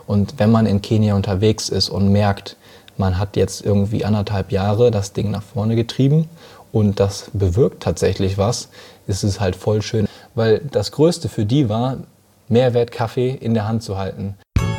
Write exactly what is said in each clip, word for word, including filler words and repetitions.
Und wenn man in Kenia unterwegs ist und merkt, man hat jetzt irgendwie anderthalb Jahre das Ding nach vorne getrieben und das bewirkt tatsächlich was, ist es halt voll schön. Weil das Größte für die war, Mehrwert-Kaffee in der Hand zu halten.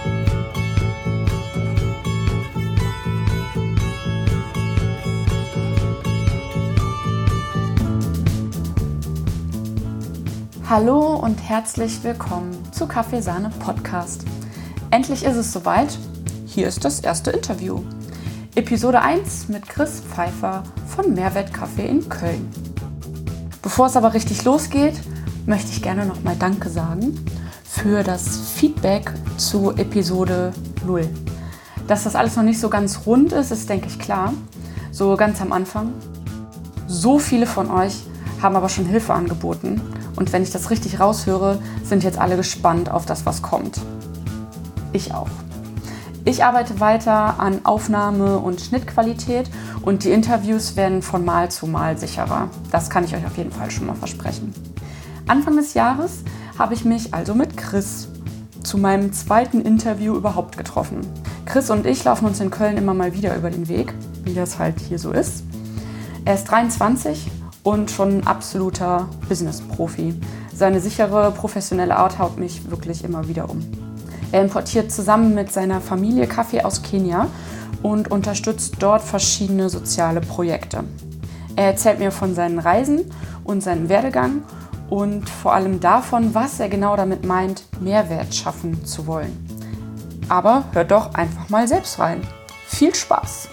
Hallo und herzlich willkommen zu Kaffeesahne Podcast. Endlich ist es soweit. Hier ist das erste Interview. Episode eins mit Chris Pfeiffer von Mehrwert Kaffee in Köln. Bevor es aber richtig losgeht, möchte ich gerne nochmal Danke sagen für das Feedback zu Episode null. Dass das alles noch nicht so ganz rund ist, ist, denke ich, klar. So ganz am Anfang. So viele von euch haben aber schon Hilfe angeboten. Und wenn ich das richtig raushöre, sind jetzt alle gespannt auf das, was kommt. Ich auch. Ich arbeite weiter an Aufnahme- und Schnittqualität und die Interviews werden von Mal zu Mal sicherer. Das kann ich euch auf jeden Fall schon mal versprechen. Anfang des Jahres habe ich mich also mit Chris zu meinem zweiten Interview überhaupt getroffen. Chris und ich laufen uns in Köln immer mal wieder über den Weg, wie das halt hier so ist. Er ist dreiundzwanzig und schon ein absoluter Business-Profi. Seine sichere, professionelle Art haut mich wirklich immer wieder um. Er importiert zusammen mit seiner Familie Kaffee aus Kenia und unterstützt dort verschiedene soziale Projekte. Er erzählt mir von seinen Reisen und seinem Werdegang und vor allem davon, was er genau damit meint, Mehrwert schaffen zu wollen. Aber hört doch einfach mal selbst rein. Viel Spaß!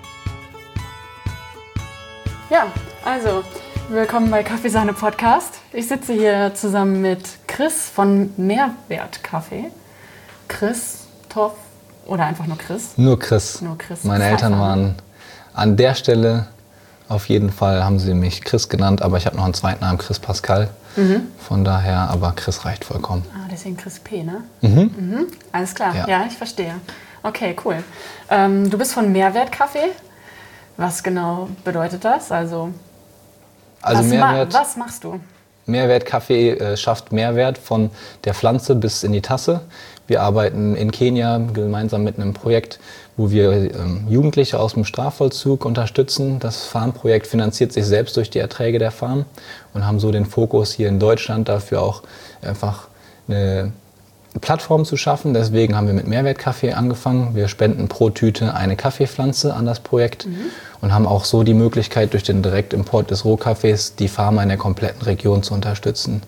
Ja, also, willkommen bei Kaffeesahne Podcast. Ich sitze hier zusammen mit Chris von Mehrwert Kaffee. Chris, Toff oder einfach nur Chris? Nur Chris. Nur Chris. Meine Eltern waren an der Stelle, auf jeden Fall haben sie mich Chris genannt, aber ich habe noch einen zweiten Namen, Chris Pascal. Mhm. Von daher, aber Chris reicht vollkommen. Ah, deswegen Chris P, ne? Mhm. Mhm. Alles klar, ja. Ja. ja, ich verstehe. Okay, cool. Ähm, du bist von Mehrwert Kaffee. Was genau bedeutet das? Also, also was, Mehrwert, ma- was machst du? Mehrwert Kaffee äh, schafft Mehrwert von der Pflanze bis in die Tasse. Wir arbeiten in Kenia gemeinsam mit einem Projekt, wo wir ähm, Jugendliche aus dem Strafvollzug unterstützen. Das Farmprojekt finanziert sich selbst durch die Erträge der Farm und haben so den Fokus hier in Deutschland dafür auch einfach eine Plattform zu schaffen. Deswegen haben wir mit Mehrwertkaffee angefangen. Wir spenden pro Tüte eine Kaffeepflanze an das Projekt mhm. und haben auch so die Möglichkeit, durch den Direktimport des Rohkaffees die Farmer in der kompletten Region zu unterstützen.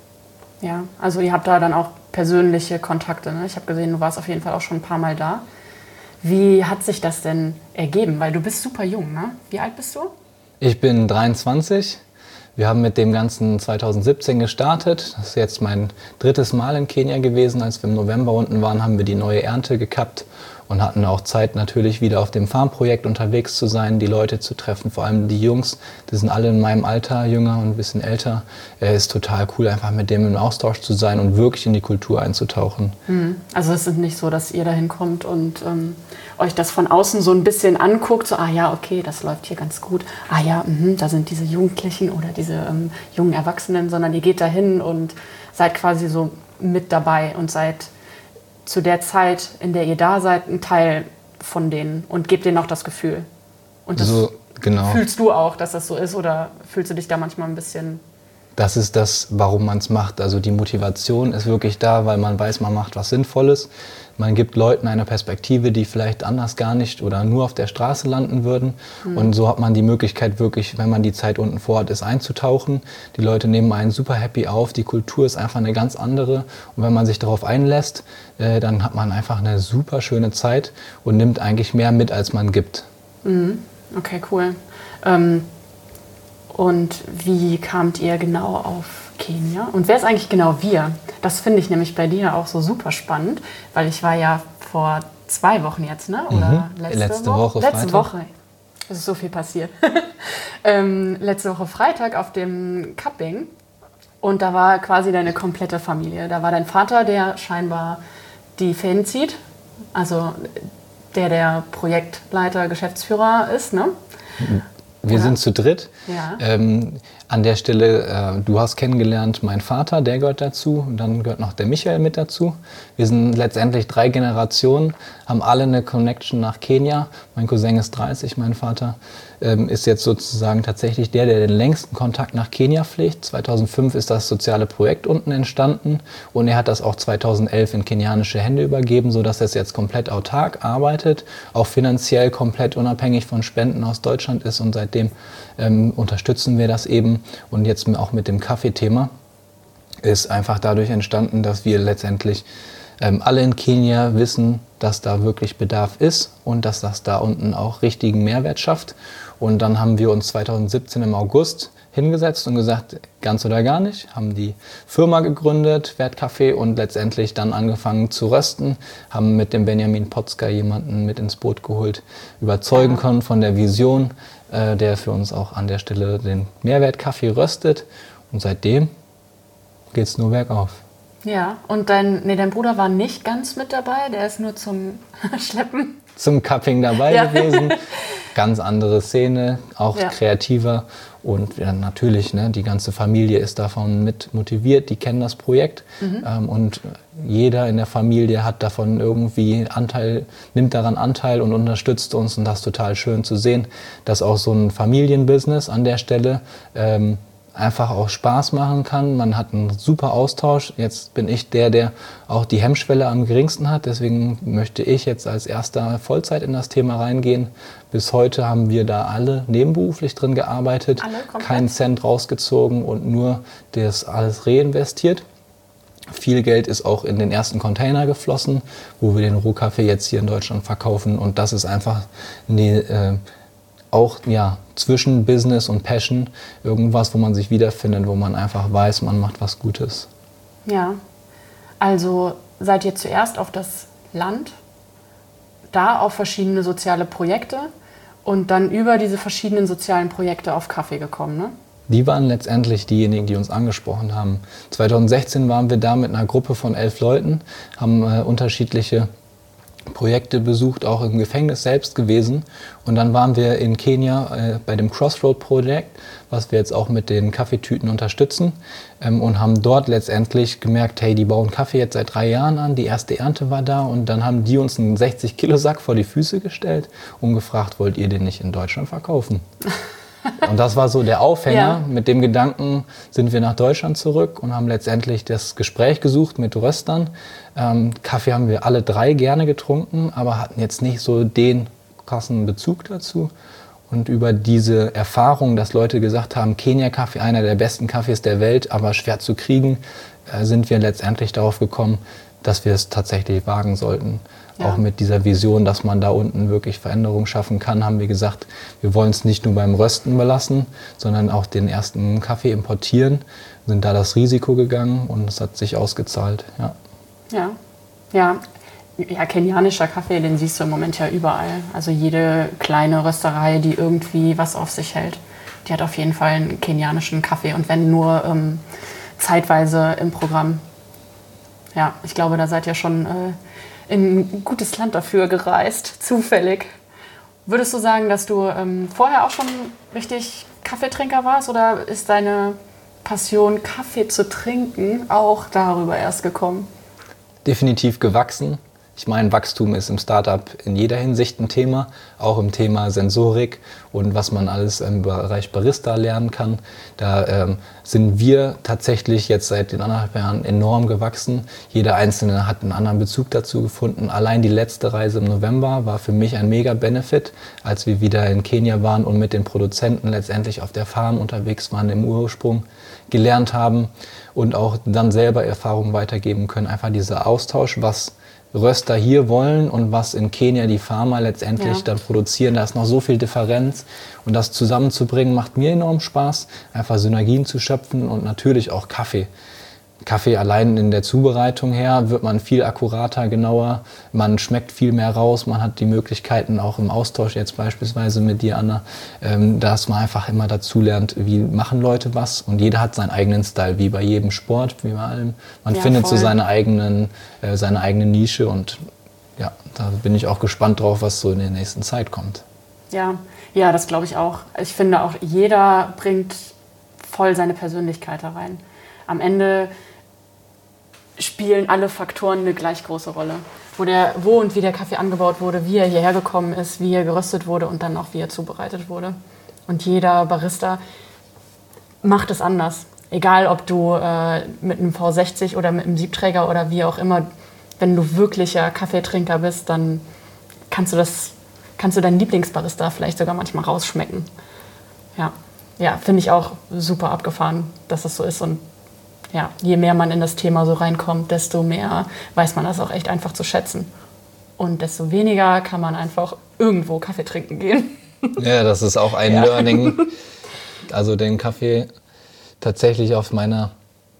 Ja, also ihr habt da dann auch persönliche Kontakte, ne? Ich habe gesehen, du warst auf jeden Fall auch schon ein paar Mal da. Wie hat sich das denn ergeben? Weil du bist super jung, ne? Wie alt bist du? Ich bin dreiundzwanzig. Wir haben mit dem Ganzen zweitausendsiebzehn gestartet. Das ist jetzt mein drittes Mal in Kenia gewesen. Als wir im November unten waren, haben wir die neue Ernte gekappt und hatten auch Zeit, natürlich wieder auf dem Farmprojekt unterwegs zu sein, die Leute zu treffen, vor allem die Jungs. Die sind alle in meinem Alter, jünger und ein bisschen älter. Es ist total cool, einfach mit dem im Austausch zu sein und wirklich in die Kultur einzutauchen. Also es ist nicht so, dass ihr da hinkommt und ähm, euch das von außen so ein bisschen anguckt, so, ah ja, okay, das läuft hier ganz gut. Ah ja, mh, da sind diese Jugendlichen oder diese ähm, jungen Erwachsenen, sondern ihr geht da hin und seid quasi so mit dabei und seid zu der Zeit, in der ihr da seid, ein Teil von denen und gebt denen auch das Gefühl. Und das so, genau. Fühlst du auch, dass das so ist, oder fühlst du dich da manchmal ein bisschen... Das ist das, warum man es macht. Also die Motivation ist wirklich da, weil man weiß, man macht was Sinnvolles. Man gibt Leuten eine Perspektive, die vielleicht anders gar nicht oder nur auf der Straße landen würden. Mhm. Und so hat man die Möglichkeit wirklich, wenn man die Zeit unten vor Ort ist, einzutauchen. Die Leute nehmen einen super happy auf. Die Kultur ist einfach eine ganz andere. Und wenn man sich darauf einlässt, äh, dann hat man einfach eine super schöne Zeit und nimmt eigentlich mehr mit, als man gibt. Mhm. Okay, cool. Ähm Und wie kamt ihr genau auf Kenia? Und wer ist eigentlich genau wir? Das finde ich nämlich bei dir auch so super spannend, weil ich war ja vor zwei Wochen jetzt, ne? Oder mhm. letzte, letzte Woche? Woche Letzte Freitag. Woche. Es ist so viel passiert. ähm, letzte Woche Freitag auf dem Cupping. Und da war quasi deine komplette Familie. Da war dein Vater, der scheinbar die Fäden zieht. Also der, der Projektleiter, Geschäftsführer ist, ne? Mhm. Wir ja. sind zu dritt. Ja. Ähm, an der Stelle, äh, du hast kennengelernt, mein Vater, der gehört dazu. Und dann gehört noch der Michael mit dazu. Wir sind letztendlich drei Generationen, haben alle eine Connection nach Kenia. Mein Cousin ist dreißig, mein Vater ähm, ist jetzt sozusagen tatsächlich der, der den längsten Kontakt nach Kenia pflegt. zweitausendfünf ist das soziale Projekt unten entstanden. Und er hat das auch zweitausendelf in kenianische Hände übergeben, sodass er es jetzt komplett autark arbeitet, auch finanziell komplett unabhängig von Spenden aus Deutschland ist. Und seitdem ähm, unterstützen wir das eben. Und jetzt auch mit dem Kaffeethema ist einfach dadurch entstanden, dass wir letztendlich ähm, alle in Kenia wissen, dass da wirklich Bedarf ist und dass das da unten auch richtigen Mehrwert schafft. Und dann haben wir uns zweitausendsiebzehn im August hingesetzt und gesagt, ganz oder gar nicht, haben die Firma gegründet, Wertkaffee, und letztendlich dann angefangen zu rösten, haben mit dem Benjamin Potzka jemanden mit ins Boot geholt, überzeugen können von der Vision, äh, der für uns auch an der Stelle den Mehrwertkaffee röstet, und seitdem geht es nur bergauf. Ja, und dein, nee, dein Bruder war nicht ganz mit dabei, der ist nur zum Schleppen. Zum Cupping dabei ja. gewesen. Ganz andere Szene, auch ja. kreativer. Und ja, natürlich, ne, die ganze Familie ist davon mit motiviert, die kennen das Projekt. Mhm. Ähm, und jeder in der Familie hat davon irgendwie Anteil, nimmt daran Anteil und unterstützt uns. Und das ist total schön zu sehen, dass auch so ein Familienbusiness an der Stelle ähm, einfach auch Spaß machen kann. Man hat einen super Austausch. Jetzt bin ich der, der auch die Hemmschwelle am geringsten hat. Deswegen möchte ich jetzt als erster Vollzeit in das Thema reingehen. Bis heute haben wir da alle nebenberuflich drin gearbeitet, keinen Cent rausgezogen und nur das alles reinvestiert. Viel Geld ist auch in den ersten Container geflossen, wo wir den Rohkaffee jetzt hier in Deutschland verkaufen. Und das ist einfach eine äh, auch ja, zwischen Business und Passion irgendwas, wo man sich wiederfindet, wo man einfach weiß, man macht was Gutes. Ja, also seid ihr zuerst auf das Land, da auf verschiedene soziale Projekte und dann über diese verschiedenen sozialen Projekte auf Kaffee gekommen, ne? Die waren letztendlich diejenigen, die uns angesprochen haben. zweitausendsechzehn waren wir da mit einer Gruppe von elf Leuten, haben äh, unterschiedliche Projekte besucht, auch im Gefängnis selbst gewesen. Und dann waren wir in Kenia äh, bei dem Crossroad-Projekt, was wir jetzt auch mit den Kaffeetüten unterstützen, ähm, und haben dort letztendlich gemerkt, hey, die bauen Kaffee jetzt seit drei Jahren an, die erste Ernte war da, und dann haben die uns einen sechzig Kilo Sack vor die Füße gestellt und gefragt, wollt ihr den nicht in Deutschland verkaufen? Und das war so der Aufhänger. Ja. Mit dem Gedanken sind wir nach Deutschland zurück und haben letztendlich das Gespräch gesucht mit Röstern. Ähm, Kaffee haben wir alle drei gerne getrunken, aber hatten jetzt nicht so den krassen Bezug dazu. Und über diese Erfahrung, dass Leute gesagt haben, Kenia-Kaffee, einer der besten Kaffees der Welt, aber schwer zu kriegen, äh, sind wir letztendlich darauf gekommen, dass wir es tatsächlich wagen sollten. Ja. Auch mit dieser Vision, dass man da unten wirklich Veränderungen schaffen kann, haben wir gesagt, wir wollen es nicht nur beim Rösten belassen, sondern auch den ersten Kaffee importieren, sind da das Risiko gegangen und es hat sich ausgezahlt. Ja. Ja. Ja. Ja, kenianischer Kaffee, den siehst du im Moment ja überall. Also jede kleine Rösterei, die irgendwie was auf sich hält, die hat auf jeden Fall einen kenianischen Kaffee, und wenn nur ähm, zeitweise im Programm. Ja, ich glaube, da seid ihr schon äh, in ein gutes Land dafür gereist, zufällig. Würdest du sagen, dass du ähm, vorher auch schon richtig Kaffeetrinker warst, oder ist deine Passion, Kaffee zu trinken, auch darüber erst gekommen? Definitiv gewachsen. Ich meine, Wachstum ist im Startup in jeder Hinsicht ein Thema, auch im Thema Sensorik und was man alles im Bereich Barista lernen kann. Da ähm, sind wir tatsächlich jetzt seit den anderthalb Jahren enorm gewachsen. Jeder Einzelne hat einen anderen Bezug dazu gefunden. Allein die letzte Reise im November war für mich ein mega Benefit, als wir wieder in Kenia waren und mit den Produzenten letztendlich auf der Farm unterwegs waren, im Ursprung gelernt haben und auch dann selber Erfahrungen weitergeben können. Einfach dieser Austausch, was Röster hier wollen und was in Kenia die Farmer letztendlich ja. dann produzieren. Da ist noch so viel Differenz, und das zusammenzubringen macht mir enorm Spaß, einfach Synergien zu schöpfen, und natürlich auch Kaffee. Kaffee allein in der Zubereitung her wird man viel akkurater, genauer, man schmeckt viel mehr raus, man hat die Möglichkeiten auch im Austausch jetzt beispielsweise mit dir, Anna, ähm, dass man einfach immer dazu lernt, wie machen Leute was, und jeder hat seinen eigenen Style, wie bei jedem Sport, wie bei allem. Man ja, findet voll. so seine, eigenen, äh, seine eigene Nische, und ja, da bin ich auch gespannt drauf, was so in der nächsten Zeit kommt. Ja, ja, das glaube ich auch. Ich finde auch, jeder bringt voll seine Persönlichkeit da rein. Am Ende spielen alle Faktoren eine gleich große Rolle. Wo, der, wo und wie der Kaffee angebaut wurde, wie er hierher gekommen ist, wie er geröstet wurde und dann auch wie er zubereitet wurde. Und jeder Barista macht es anders. Egal, ob du äh, mit einem V sechzig oder mit einem Siebträger oder wie auch immer, wenn du wirklicher Kaffeetrinker bist, dann kannst du das, kannst du deinen Lieblingsbarista vielleicht sogar manchmal rausschmecken. Ja, ja, finde ich auch super abgefahren, dass das so ist. Und ja, je mehr man in das Thema so reinkommt, desto mehr weiß man das auch echt einfach zu schätzen. Und desto weniger kann man einfach irgendwo Kaffee trinken gehen. Ja, das ist auch ein ja. Learning. Also den Kaffee tatsächlich auf meiner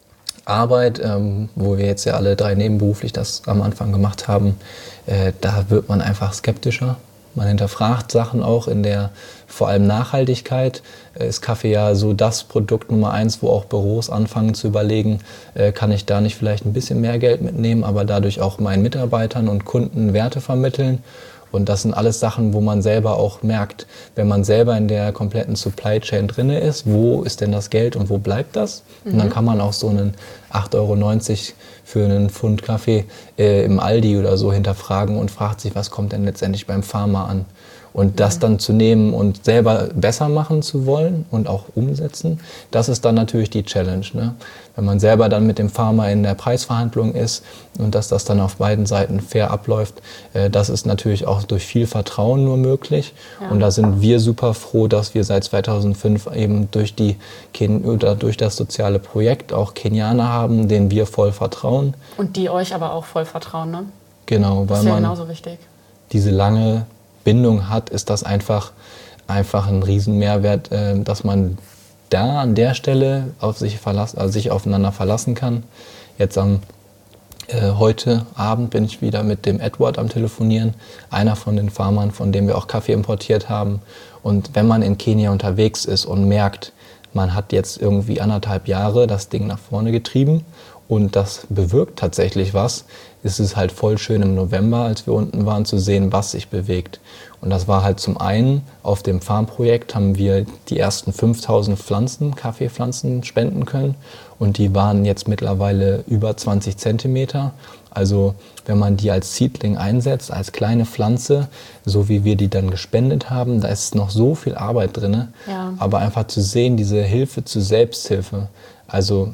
Arbeit, ähm, wo wir jetzt ja alle drei nebenberuflich das am Anfang gemacht haben, äh, da wird man einfach skeptischer. Man hinterfragt Sachen auch in der vor allem Nachhaltigkeit. Äh, ist Kaffee ja so das Produkt Nummer eins, wo auch Büros anfangen zu überlegen, äh, kann ich da nicht vielleicht ein bisschen mehr Geld mitnehmen, aber dadurch auch meinen Mitarbeitern und Kunden Werte vermitteln. Und das sind alles Sachen, wo man selber auch merkt, wenn man selber in der kompletten Supply Chain drin ist, wo ist denn das Geld und wo bleibt das? Mhm. Und dann kann man auch so einen acht Euro neunzig für einen Pfund Kaffee äh, im Aldi oder so hinterfragen und fragt sich, was kommt denn letztendlich beim Farmer an? Und das dann zu nehmen und selber besser machen zu wollen und auch umsetzen, das ist dann natürlich die Challenge, ne? Wenn man selber dann mit dem Farmer in der Preisverhandlung ist und dass das dann auf beiden Seiten fair abläuft, äh, das ist natürlich auch durch viel Vertrauen nur möglich. Ja. Und da sind wir super froh, dass wir seit zweitausendfünf eben durch, die Ken- oder durch das soziale Projekt auch Kenianer haben, denen wir voll vertrauen. Und die euch aber auch voll vertrauen, ne? Genau, das weil ist ja man genauso wichtig. Diese lange Bindung hat, ist das einfach, einfach ein Riesenmehrwert, äh, dass man da an der Stelle auf sich, verlassen, also sich aufeinander verlassen kann. Jetzt am äh, heute Abend bin ich wieder mit dem Edward am Telefonieren, einer von den Farmern, von dem wir auch Kaffee importiert haben. Und wenn man in Kenia unterwegs ist und merkt, man hat jetzt irgendwie anderthalb Jahre das Ding nach vorne getrieben und das bewirkt tatsächlich was, ist es halt voll schön im November, als wir unten waren, zu sehen, was sich bewegt. Und das war halt zum einen, auf dem Farmprojekt haben wir die ersten fünftausend Pflanzen, Kaffeepflanzen spenden können. Und die waren jetzt mittlerweile über zwanzig Zentimeter. Also wenn man die als Seedling einsetzt, als kleine Pflanze, so wie wir die dann gespendet haben, da ist noch so viel Arbeit drin. Ja. Aber einfach zu sehen, diese Hilfe zur Selbsthilfe. Also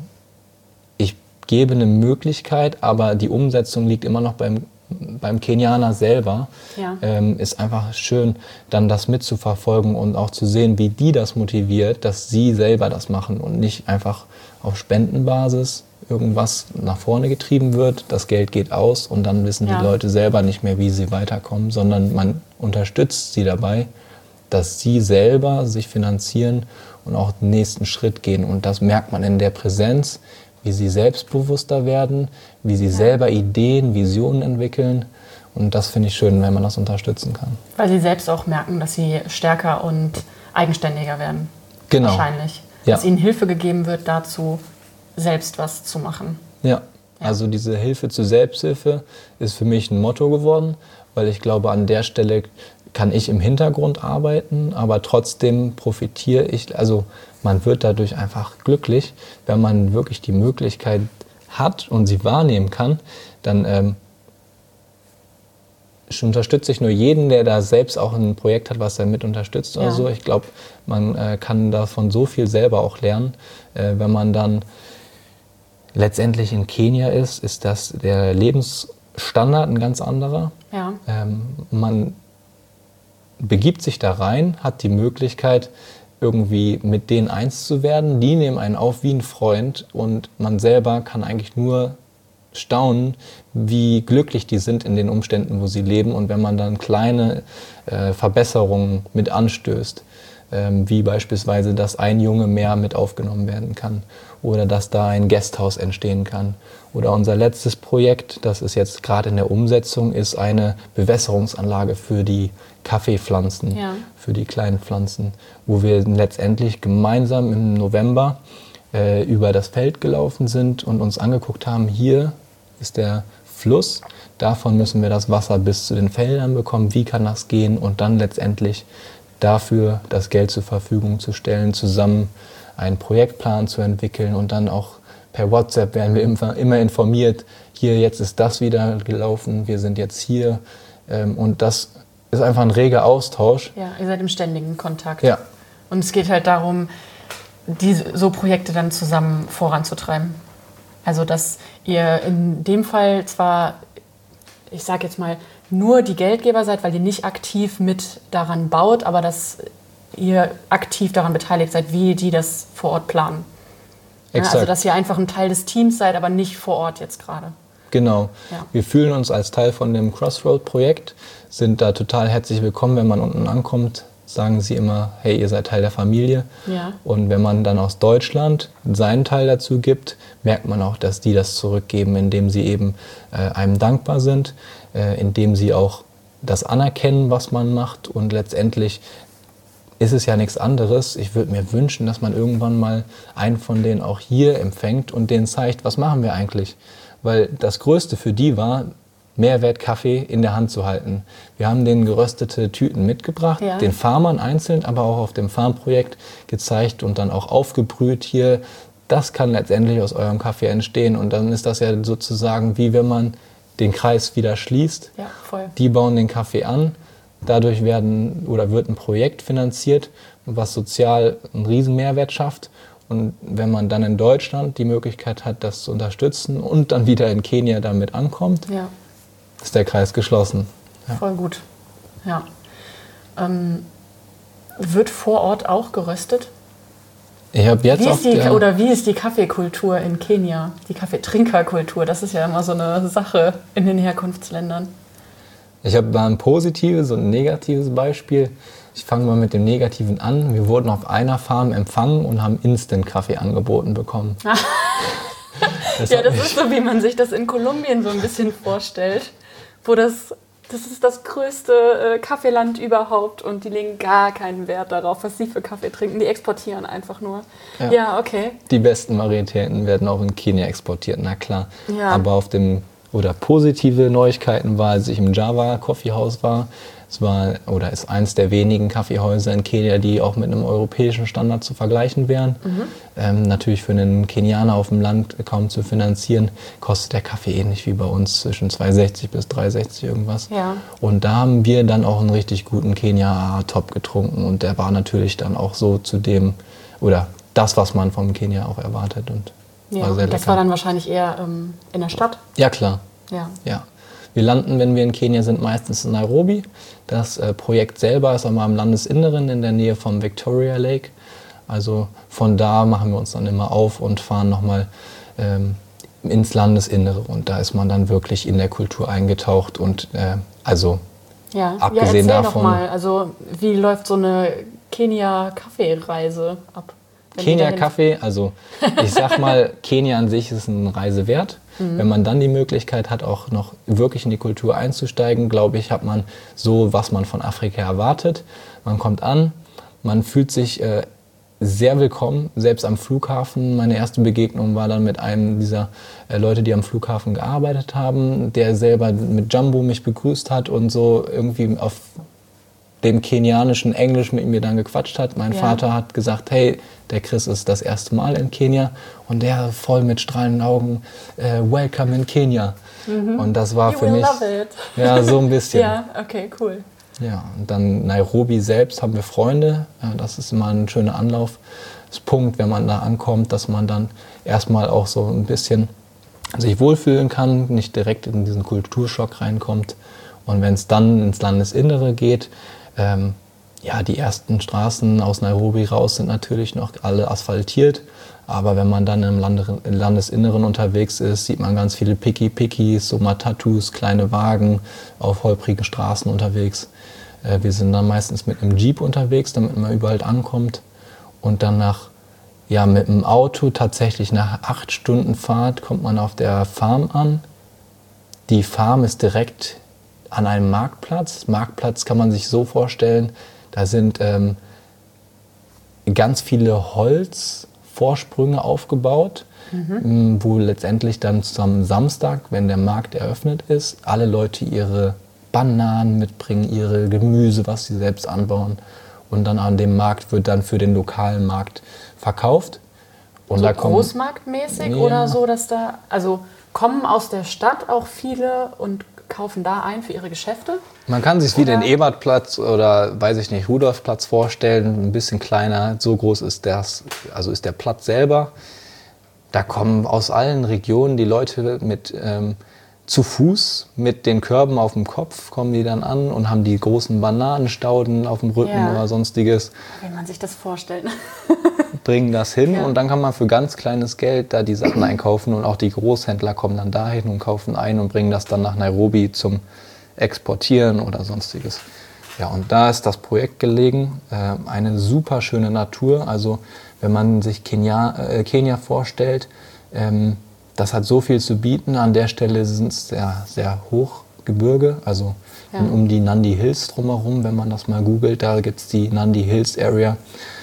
ich gebe eine Möglichkeit, aber die Umsetzung liegt immer noch beim beim Kenianer selber, ja. ähm, ist einfach schön, dann das mitzuverfolgen und auch zu sehen, wie die das motiviert, dass sie selber das machen und nicht einfach auf Spendenbasis irgendwas nach vorne getrieben wird, das Geld geht aus und dann wissen ja. die Leute selber nicht mehr, wie sie weiterkommen, sondern man unterstützt sie dabei, dass sie selber sich finanzieren und auch den nächsten Schritt gehen. Und das merkt man in der Präsenz, wie sie selbstbewusster werden, wie sie ja. selber Ideen, Visionen entwickeln. Und das finde ich schön, wenn man das unterstützen kann. Weil sie selbst auch merken, dass sie stärker und eigenständiger werden. Genau. Wahrscheinlich. Ja. Dass ihnen Hilfe gegeben wird, dazu selbst was zu machen. Ja. ja, also diese Hilfe zur Selbsthilfe ist für mich ein Motto geworden, weil ich glaube, an der Stelle kann ich im Hintergrund arbeiten, aber trotzdem profitiere ich, also man wird dadurch einfach glücklich, wenn man wirklich die Möglichkeit hat und sie wahrnehmen kann, dann ähm, unterstütze ich nur jeden, der da selbst auch ein Projekt hat, was er mit unterstützt oder ja. so. Ich glaube, man äh, kann davon so viel selber auch lernen. Äh, wenn man dann letztendlich in Kenia ist, ist das der Lebensstandard ein ganz anderer. Ja. Ähm, man begibt sich da rein, hat die Möglichkeit, irgendwie mit denen eins zu werden. Die nehmen einen auf wie ein Freund und man selber kann eigentlich nur staunen, wie glücklich die sind in den Umständen, wo sie leben. Und wenn man dann kleine äh, Verbesserungen mit anstößt, ähm, wie beispielsweise, dass ein Junge mehr mit aufgenommen werden kann oder dass da ein Gasthaus entstehen kann. Oder unser letztes Projekt, das ist jetzt gerade in der Umsetzung, ist eine Bewässerungsanlage für die Kaffeepflanzen, ja. für die kleinen Pflanzen, wo wir letztendlich gemeinsam im November äh, über das Feld gelaufen sind und uns angeguckt haben, hier ist der Fluss, davon müssen wir das Wasser bis zu den Feldern bekommen, wie kann das gehen und dann letztendlich dafür das Geld zur Verfügung zu stellen, zusammen einen Projektplan zu entwickeln und dann auch per WhatsApp werden wir immer informiert, hier, jetzt ist das wieder gelaufen, wir sind jetzt hier. Und das ist einfach ein reger Austausch. Ja, ihr seid im ständigen Kontakt. Ja. Und es geht halt darum, diese, so Projekte dann zusammen voranzutreiben. Also dass ihr in dem Fall zwar, ich sage jetzt mal, nur die Geldgeber seid, weil ihr nicht aktiv mit daran baut, aber dass ihr aktiv daran beteiligt seid, wie die das vor Ort planen. Ja, also dass ihr einfach ein Teil des Teams seid, aber nicht vor Ort jetzt gerade. Genau. Ja. Wir fühlen uns als Teil von dem Crossroad-Projekt, sind da total herzlich willkommen, wenn man unten ankommt. Sagen sie immer, hey, ihr seid Teil der Familie. Ja. Und wenn man dann aus Deutschland seinen Teil dazu gibt, merkt man auch, dass die das zurückgeben, indem sie eben äh, einem dankbar sind, äh, indem sie auch das anerkennen, was man macht. Und letztendlich ist es ja nichts anderes. Ich würde mir wünschen, dass man irgendwann mal einen von denen auch hier empfängt und denen zeigt, was machen wir eigentlich. Weil das Größte für die war, Mehrwertkaffee in der Hand zu halten. Wir haben denen geröstete Tüten mitgebracht, ja. den Farmern einzeln, aber auch auf dem Farmprojekt gezeigt und dann auch aufgebrüht hier. Das kann letztendlich aus eurem Kaffee entstehen und dann ist das ja sozusagen wie wenn man den Kreis wieder schließt. Ja, voll. Die bauen den Kaffee an, dadurch werden oder wird ein Projekt finanziert, was sozial einen riesen Mehrwert schafft. Und wenn man dann in Deutschland die Möglichkeit hat, das zu unterstützen und dann wieder in Kenia damit ankommt, ja. ist der Kreis geschlossen. Ja. Voll gut. Ja. Ähm, wird vor Ort auch geröstet? Ich habe jetzt wie auf ist die, der Oder wie ist die Kaffeekultur in Kenia? Die Kaffeetrinkerkultur, das ist ja immer so eine Sache in den Herkunftsländern. Ich habe da ein positives und ein negatives Beispiel. Ich fange mal mit dem Negativen an. Wir wurden auf einer Farm empfangen und haben Instant-Kaffee angeboten bekommen. das ja, das ist so, wie man sich das in Kolumbien so ein bisschen vorstellt. Wo das, das ist das größte äh, Kaffeeland überhaupt und die legen gar keinen Wert darauf, was sie für Kaffee trinken. Die exportieren einfach nur. Ja, ja okay. Die besten Varietäten werden auch in Kenia exportiert, na klar. Ja. Aber auf dem, oder positive Neuigkeiten war, als ich im Java Coffee House war, es war oder ist eins der wenigen Kaffeehäuser in Kenia, die auch mit einem europäischen Standard zu vergleichen wären. Mhm. Ähm, natürlich für einen Kenianer auf dem Land kaum zu finanzieren, kostet der Kaffee ähnlich wie bei uns zwischen zwei sechzig bis drei sechzig irgendwas. Ja. Und da haben wir dann auch einen richtig guten Kenia Top getrunken und der war natürlich dann auch so zu dem, oder das, was man vom Kenia auch erwartet. Und ja, war sehr das lecker. war dann wahrscheinlich eher ähm, in der Stadt? Ja, klar. Ja. ja. Wir landen, wenn wir in Kenia sind, meistens in Nairobi. Das äh, Projekt selber ist aber im Landesinneren in der Nähe vom Victoria Lake. Also von da machen wir uns dann immer auf und fahren nochmal ähm, ins Landesinnere. Und da ist man dann wirklich in der Kultur eingetaucht. Und äh, also ja. abgesehen ja, erzähl davon... doch mal, also wie läuft so eine Kenia-Kaffeereise ab? Kenia-Kaffee, also ich sag mal, Kenia an sich ist eine Reise wert. Mhm. Wenn man dann die Möglichkeit hat, auch noch wirklich in die Kultur einzusteigen, glaube ich, hat man so, was man von Afrika erwartet. Man kommt an, man fühlt sich äh, sehr willkommen, selbst am Flughafen. Meine erste Begegnung war dann mit einem dieser äh, Leute, die am Flughafen gearbeitet haben, der selber mit Jumbo mich begrüßt hat und so irgendwie auf dem kenianischen Englisch mit mir dann gequatscht hat. Mein ja. Vater hat gesagt, hey, der Chris ist das erste Mal in Kenia und der voll mit strahlenden Augen, äh, welcome in Kenia. Mhm. Und das war you für will mich love it. Ja, so ein bisschen. Ja, okay, cool. Ja, und dann Nairobi selbst haben wir Freunde. Ja, das ist immer ein schöner Anlaufspunkt, wenn man da ankommt, dass man dann erstmal auch so ein bisschen sich wohlfühlen kann, nicht direkt in diesen Kulturschock reinkommt. Und wenn es dann ins Landesinnere geht, ähm, ja, die ersten Straßen aus Nairobi raus sind natürlich noch alle asphaltiert. Aber wenn man dann im Lande, im Landesinneren unterwegs ist, sieht man ganz viele Piki-Pikis, so Matatus, kleine Wagen auf holprigen Straßen unterwegs. Äh, wir sind dann meistens mit einem Jeep unterwegs, damit man überall ankommt. Und dann nach, ja, mit dem Auto tatsächlich nach acht Stunden Fahrt kommt man auf der Farm an. Die Farm ist direkt an einem Marktplatz. Marktplatz kann man sich so vorstellen, da sind ähm, ganz viele Holzvorsprünge aufgebaut, mhm. wo letztendlich dann am Samstag, wenn der Markt eröffnet ist, alle Leute ihre Bananen mitbringen, ihre Gemüse, was sie selbst anbauen. und dann an dem Markt wird dann für den lokalen Markt verkauft. Und so da kommen, großmarktmäßig ja. oder so, dass da, also kommen aus der Stadt auch viele und kaufen da ein für ihre Geschäfte? Man kann sich wie den Ebertplatz oder, weiß ich nicht, Rudolfplatz vorstellen, ein bisschen kleiner, so groß ist das, also ist der Platz selber. Da kommen aus allen Regionen die Leute mit ähm, zu Fuß, mit den Körben auf dem Kopf, kommen die dann an und haben die großen Bananenstauden auf dem Rücken Ja. oder sonstiges. Wenn man sich das vorstellt. Bringen das hin Ja. und dann kann man für ganz kleines Geld da die Sachen einkaufen und auch die Großhändler kommen dann dahin und kaufen ein und bringen das dann nach Nairobi zum Exportieren oder sonstiges. Ja, und da ist das Projekt gelegen, äh, eine super schöne Natur, also wenn man sich Kenia, äh, Kenia vorstellt, ähm, das hat so viel zu bieten, an der Stelle sind es sehr, sehr Hochgebirge, also Ja. um die Nandi Hills drumherum, wenn man das mal googelt, da gibt es die Nandi Hills Area.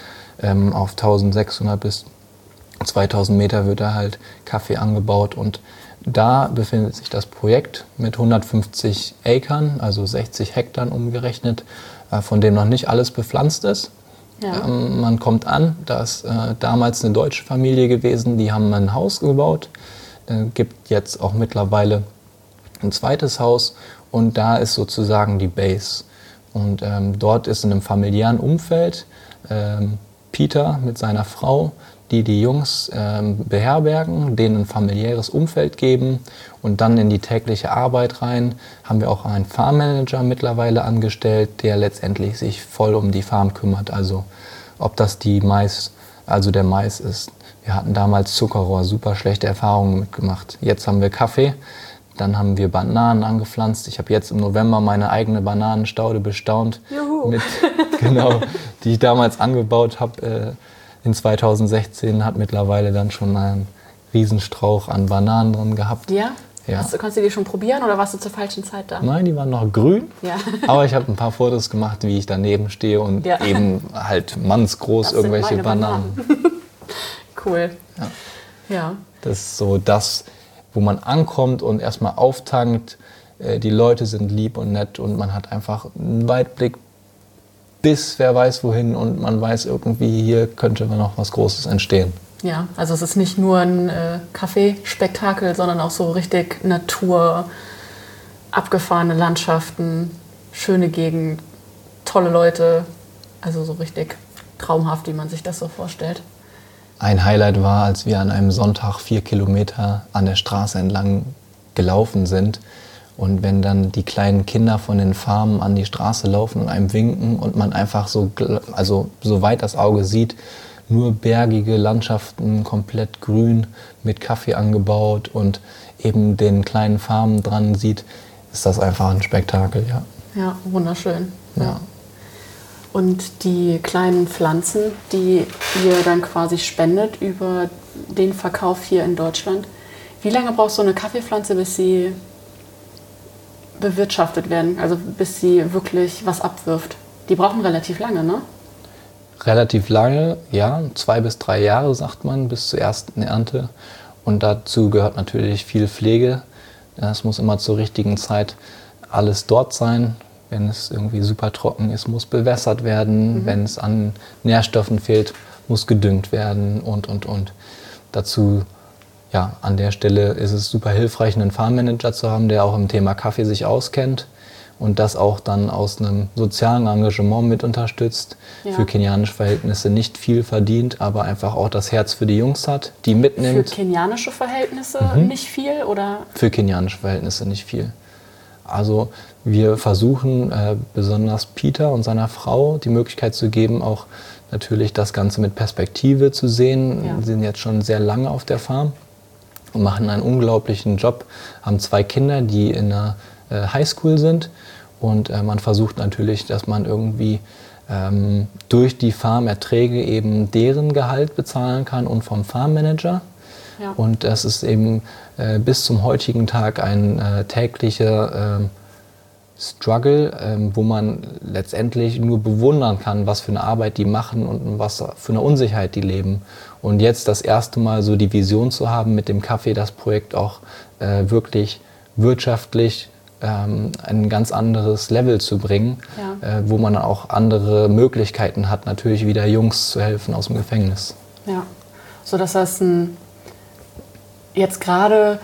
Ähm, auf eintausendsechshundert bis zweitausend Meter wird da halt Kaffee angebaut und da befindet sich das Projekt mit hundertfünfzig Acres, also sechzig Hektar umgerechnet, äh, von dem noch nicht alles bepflanzt ist. Ja. Ähm, man kommt an, da ist äh, damals eine deutsche Familie gewesen, die haben ein Haus gebaut, äh, gibt jetzt auch mittlerweile ein zweites Haus und da ist sozusagen die Base. Und ähm, dort ist in einem familiären Umfeld ähm, Peter mit seiner Frau, die die Jungs ähm, beherbergen, denen ein familiäres Umfeld geben und dann in die tägliche Arbeit rein. Haben wir auch einen Farmmanager mittlerweile angestellt, der letztendlich sich voll um die Farm kümmert. Also ob das die Mais, also der Mais ist. Wir hatten damals Zuckerrohr, super schlechte Erfahrungen mitgemacht. Jetzt haben wir Kaffee, dann haben wir Bananen angepflanzt. Ich habe jetzt im November meine eigene Bananenstaude bestaunt, mit, genau, die ich damals angebaut habe. Äh, in zweitausendsechzehn hat mittlerweile dann schon einen Riesenstrauch an Bananen drin gehabt. Ja? Ja. Hast du, konntest du die schon probieren oder warst du zur falschen Zeit da? Nein, die waren noch grün, Ja. aber ich habe ein paar Fotos gemacht, wie ich daneben stehe und Ja. eben halt mannsgroß Das sind irgendwelche meine Bananen. Cool. Ja. Ja. Das ist so das, wo man ankommt und erstmal auftankt. Äh, Die Leute sind lieb und nett und man hat einfach einen Weitblick bis wer weiß wohin und man weiß irgendwie, hier könnte noch was Großes entstehen. Ja, also es ist nicht nur ein äh, Kaffeespektakel, sondern auch so richtig Natur, abgefahrene Landschaften, schöne Gegend, tolle Leute. Also so richtig traumhaft, wie man sich das so vorstellt. Ein Highlight war, als wir an einem Sonntag vier Kilometer an der Straße entlang gelaufen sind. Und wenn dann die kleinen Kinder von den Farmen an die Straße laufen und einem winken und man einfach so, also so weit das Auge sieht, nur bergige Landschaften, komplett grün, mit Kaffee angebaut und eben den kleinen Farmen dran sieht, ist das einfach ein Spektakel, ja. Ja, wunderschön. Ja. Und die kleinen Pflanzen, die ihr dann quasi spendet über den Verkauf hier in Deutschland, wie lange braucht so eine Kaffeepflanze, bis sie bewirtschaftet werden, also bis sie wirklich was abwirft? Die brauchen relativ lange, ne? Relativ lange, ja, zwei bis drei Jahre, sagt man, bis zur ersten Ernte. Und dazu gehört natürlich viel Pflege. Es muss immer zur richtigen Zeit alles dort sein. Wenn es irgendwie super trocken ist, muss bewässert werden. Mhm. Wenn es an Nährstoffen fehlt, muss gedüngt werden und, und, und. Dazu, ja, an der Stelle ist es super hilfreich, einen Farmmanager zu haben, der auch im Thema Kaffee sich auskennt und das auch dann aus einem sozialen Engagement mit unterstützt. Ja. Für kenianische Verhältnisse nicht viel verdient, aber einfach auch das Herz für die Jungs hat, die mitnimmt. Für kenianische Verhältnisse mhm. nicht viel, oder? Für kenianische Verhältnisse nicht viel. Also wir versuchen äh, besonders Peter und seiner Frau die Möglichkeit zu geben, auch natürlich das Ganze mit Perspektive zu sehen. Ja. Sie sind jetzt schon sehr lange auf der Farm und machen einen unglaublichen Job, haben zwei Kinder, die in der äh, Highschool sind und äh, man versucht natürlich, dass man irgendwie ähm, durch die Farmerträge eben deren Gehalt bezahlen kann und vom Farmmanager. Ja. Und das ist eben äh, bis zum heutigen Tag ein äh, täglicher äh, Struggle, äh, wo man letztendlich nur bewundern kann, was für eine Arbeit die machen und was für eine Unsicherheit die leben. Und jetzt das erste Mal so die Vision zu haben, mit dem Kaffee das Projekt auch äh, wirklich wirtschaftlich ähm, ein ganz anderes Level zu bringen, ja. äh, wo man auch andere Möglichkeiten hat, natürlich wieder Jungs zu helfen aus dem Gefängnis. Ja, so dass das ein, jetzt gerade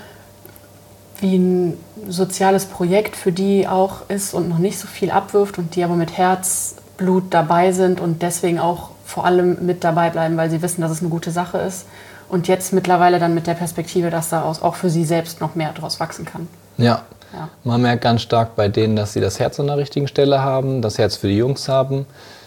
wie ein soziales Projekt für die auch ist und noch nicht so viel abwirft und die aber mit Herzblut dabei sind und deswegen auch vor allem mit dabei bleiben, weil sie wissen, dass es eine gute Sache ist. Und jetzt mittlerweile dann mit der Perspektive, dass daraus auch für sie selbst noch mehr daraus wachsen kann. Ja. ja, man merkt ganz stark bei denen, dass sie das Herz an der richtigen Stelle haben, das Herz für die Jungs haben.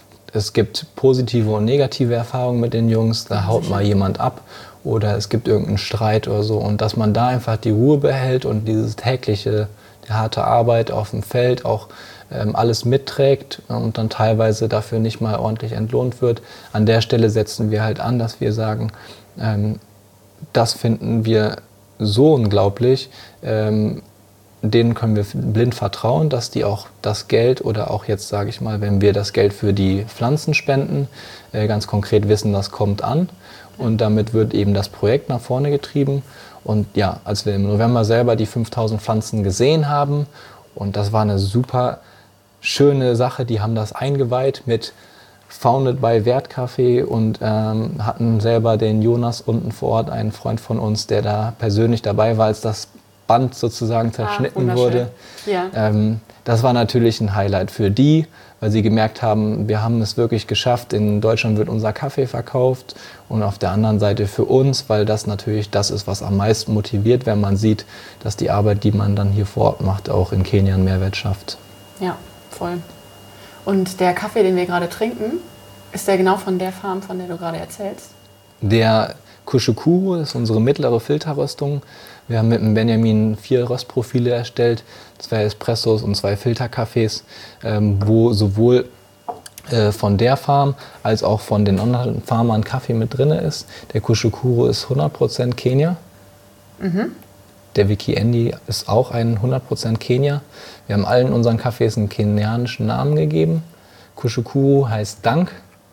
Es gibt positive und negative Erfahrungen mit den Jungs, da haut mal jemand ab oder es gibt irgendeinen Streit oder so. Und dass man da einfach die Ruhe behält und dieses tägliche, die harte Arbeit auf dem Feld auch ähm, alles mitträgt und dann teilweise dafür nicht mal ordentlich entlohnt wird. An der Stelle setzen wir halt an, dass wir sagen, ähm, das finden wir so unglaublich, ähm, denen können wir blind vertrauen, dass die auch das Geld oder auch jetzt sage ich mal, wenn wir das Geld für die Pflanzen spenden, äh, ganz konkret wissen, das kommt an und damit wird eben das Projekt nach vorne getrieben. Und ja, als wir im November selber die fünftausend Pflanzen gesehen haben und das war eine super schöne Sache, die haben das eingeweiht mit Founded by Wertkaffee und ähm, hatten selber den Jonas unten vor Ort, einen Freund von uns, der da persönlich dabei war, als das Band sozusagen zerschnitten ah, wurde. Ja. Ähm, das war natürlich ein Highlight für die, weil sie gemerkt haben, wir haben es wirklich geschafft, in Deutschland wird unser Kaffee verkauft und auf der anderen Seite für uns, weil das natürlich das ist, was am meisten motiviert, wenn man sieht, dass die Arbeit, die man dann hier vor Ort macht, auch in Kenia einen Mehrwert schafft. Ja, voll. Und der Kaffee, den wir gerade trinken, ist der genau von der Farm, von der du gerade erzählst? Der Kushukuru ist unsere mittlere Filterröstung. Wir haben mit dem Benjamin vier Röstprofile erstellt, zwei Espressos und zwei Filterkaffees, ähm, wo sowohl äh, von der Farm als auch von den anderen Farmern Kaffee mit drin ist. Der Kushukuru ist hundert Prozent Kenia. Mhm. Der Wiki-Endi ist auch ein hundert Prozent Kenia. Wir haben allen unseren Kaffees einen kenianischen Namen gegeben. Kushukuru heißt Dank.